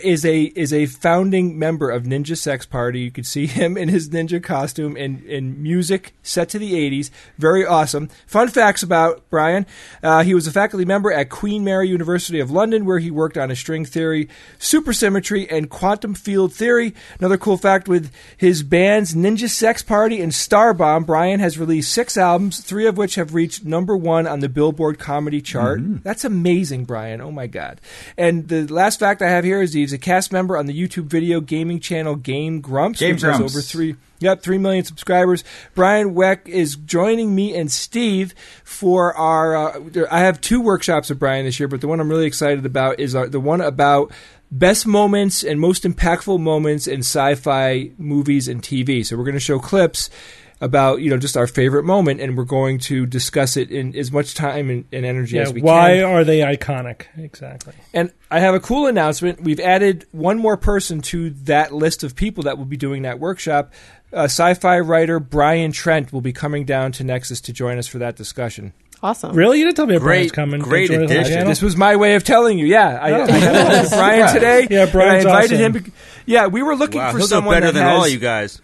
a founding member of Ninja Sex Party. You can see him in his ninja costume and music set to the 80s. Very awesome. Fun facts about Brian. He was a faculty member at Queen Mary University of London, where he worked on a string theory, supersymmetry, and quantum field theory. Another cool fact with his bands Ninja Sex Party and Starbomb, Brian has released 6 albums, 3 of which have reached #1 on the Billboard Comedy Chart. That's amazing, Brian. Oh my God. And the last fact I have here is he's a cast member on the YouTube video gaming channel Game Grumps, Game which has Grumps. over 3 million subscribers. Brian Weck is joining me and Steve for our I have 2 workshops with Brian this year, but the one I'm really excited about is the one about best moments and most impactful moments in sci-fi movies and TV. So we're going to show clips about just our favorite moment, and we're going to discuss it in as much time and energy as we why can. are they iconic? Exactly. And I have a cool announcement. We've added one more person to that list of people that will be doing that workshop. Sci-fi writer Brian Trent will be coming down to Nexus to join us for that discussion. Awesome. Really? You didn't tell me Brian's Great- coming. great Join us on the addition. channel? This was my way of telling you. Yeah, I had a with Brian today. Yeah, Brian's and I invited awesome. him. Yeah, we were looking Wow, for he'll do someone better that than has, all you guys.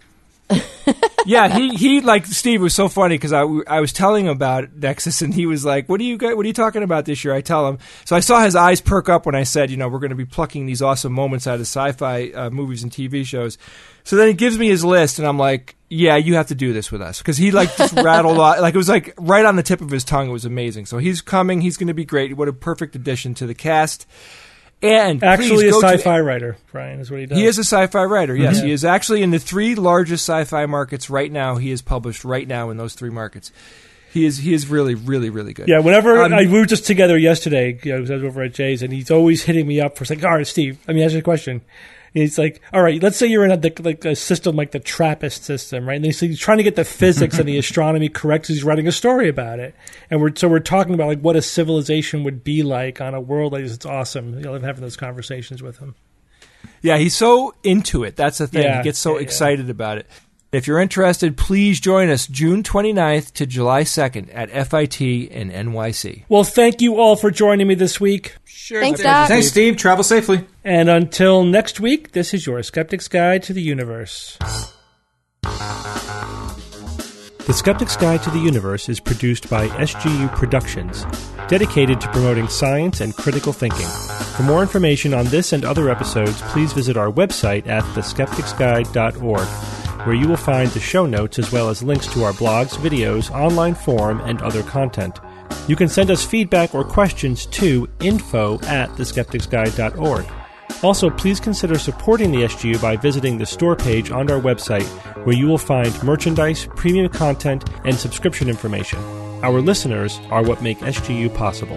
Yeah, he like Steve was so funny because I was telling him about Nexus and he was like, "What are you talking about this year?" I tell him. So I saw his eyes perk up when I said, we're going to be plucking these awesome moments out of sci-fi movies and TV shows. So then he gives me his list and I'm like, "Yeah, you have to do this with us," because he just rattled off, like it was like right on the tip of his tongue. It was amazing. So he's coming. He's going to be great. What a perfect addition to the cast. And Actually, a please go to- sci-fi writer, Brian, is what he does. He is a sci-fi writer, yes. He is actually in the 3 largest sci-fi markets right now. He is published right now in those 3 markets. He is really, really, really good. Yeah, whenever we were just together yesterday, because I was over at Jay's, and he's always hitting me up for like, all right, Steve, let me ask you a question. And he's like, all right, let's say you're in a system like the TRAPPIST system, right? And he's trying to get the physics and the astronomy correct because he's writing a story about it. And we're talking about like what a civilization would be like on a world like this. It's awesome. Having those conversations with him. Yeah, he's so into it. That's the thing. Yeah, He gets so yeah. excited about it. If you're interested, please join us June 29th to July 2nd at FIT in NYC. Well, thank you all for joining me this week. Sure. Thanks, Doc. Thanks, Steve. Travel safely. And until next week, this is your Skeptic's Guide to the Universe. The Skeptic's Guide to the Universe is produced by SGU Productions, dedicated to promoting science and critical thinking. For more information on this and other episodes, please visit our website at theskepticsguide.org, where you will find the show notes as well as links to our blogs, videos, online forum, and other content. You can send us feedback or questions to info@theskepticsguide.org. Also, please consider supporting the SGU by visiting the store page on our website, where you will find merchandise, premium content, and subscription information. Our listeners are what make SGU possible.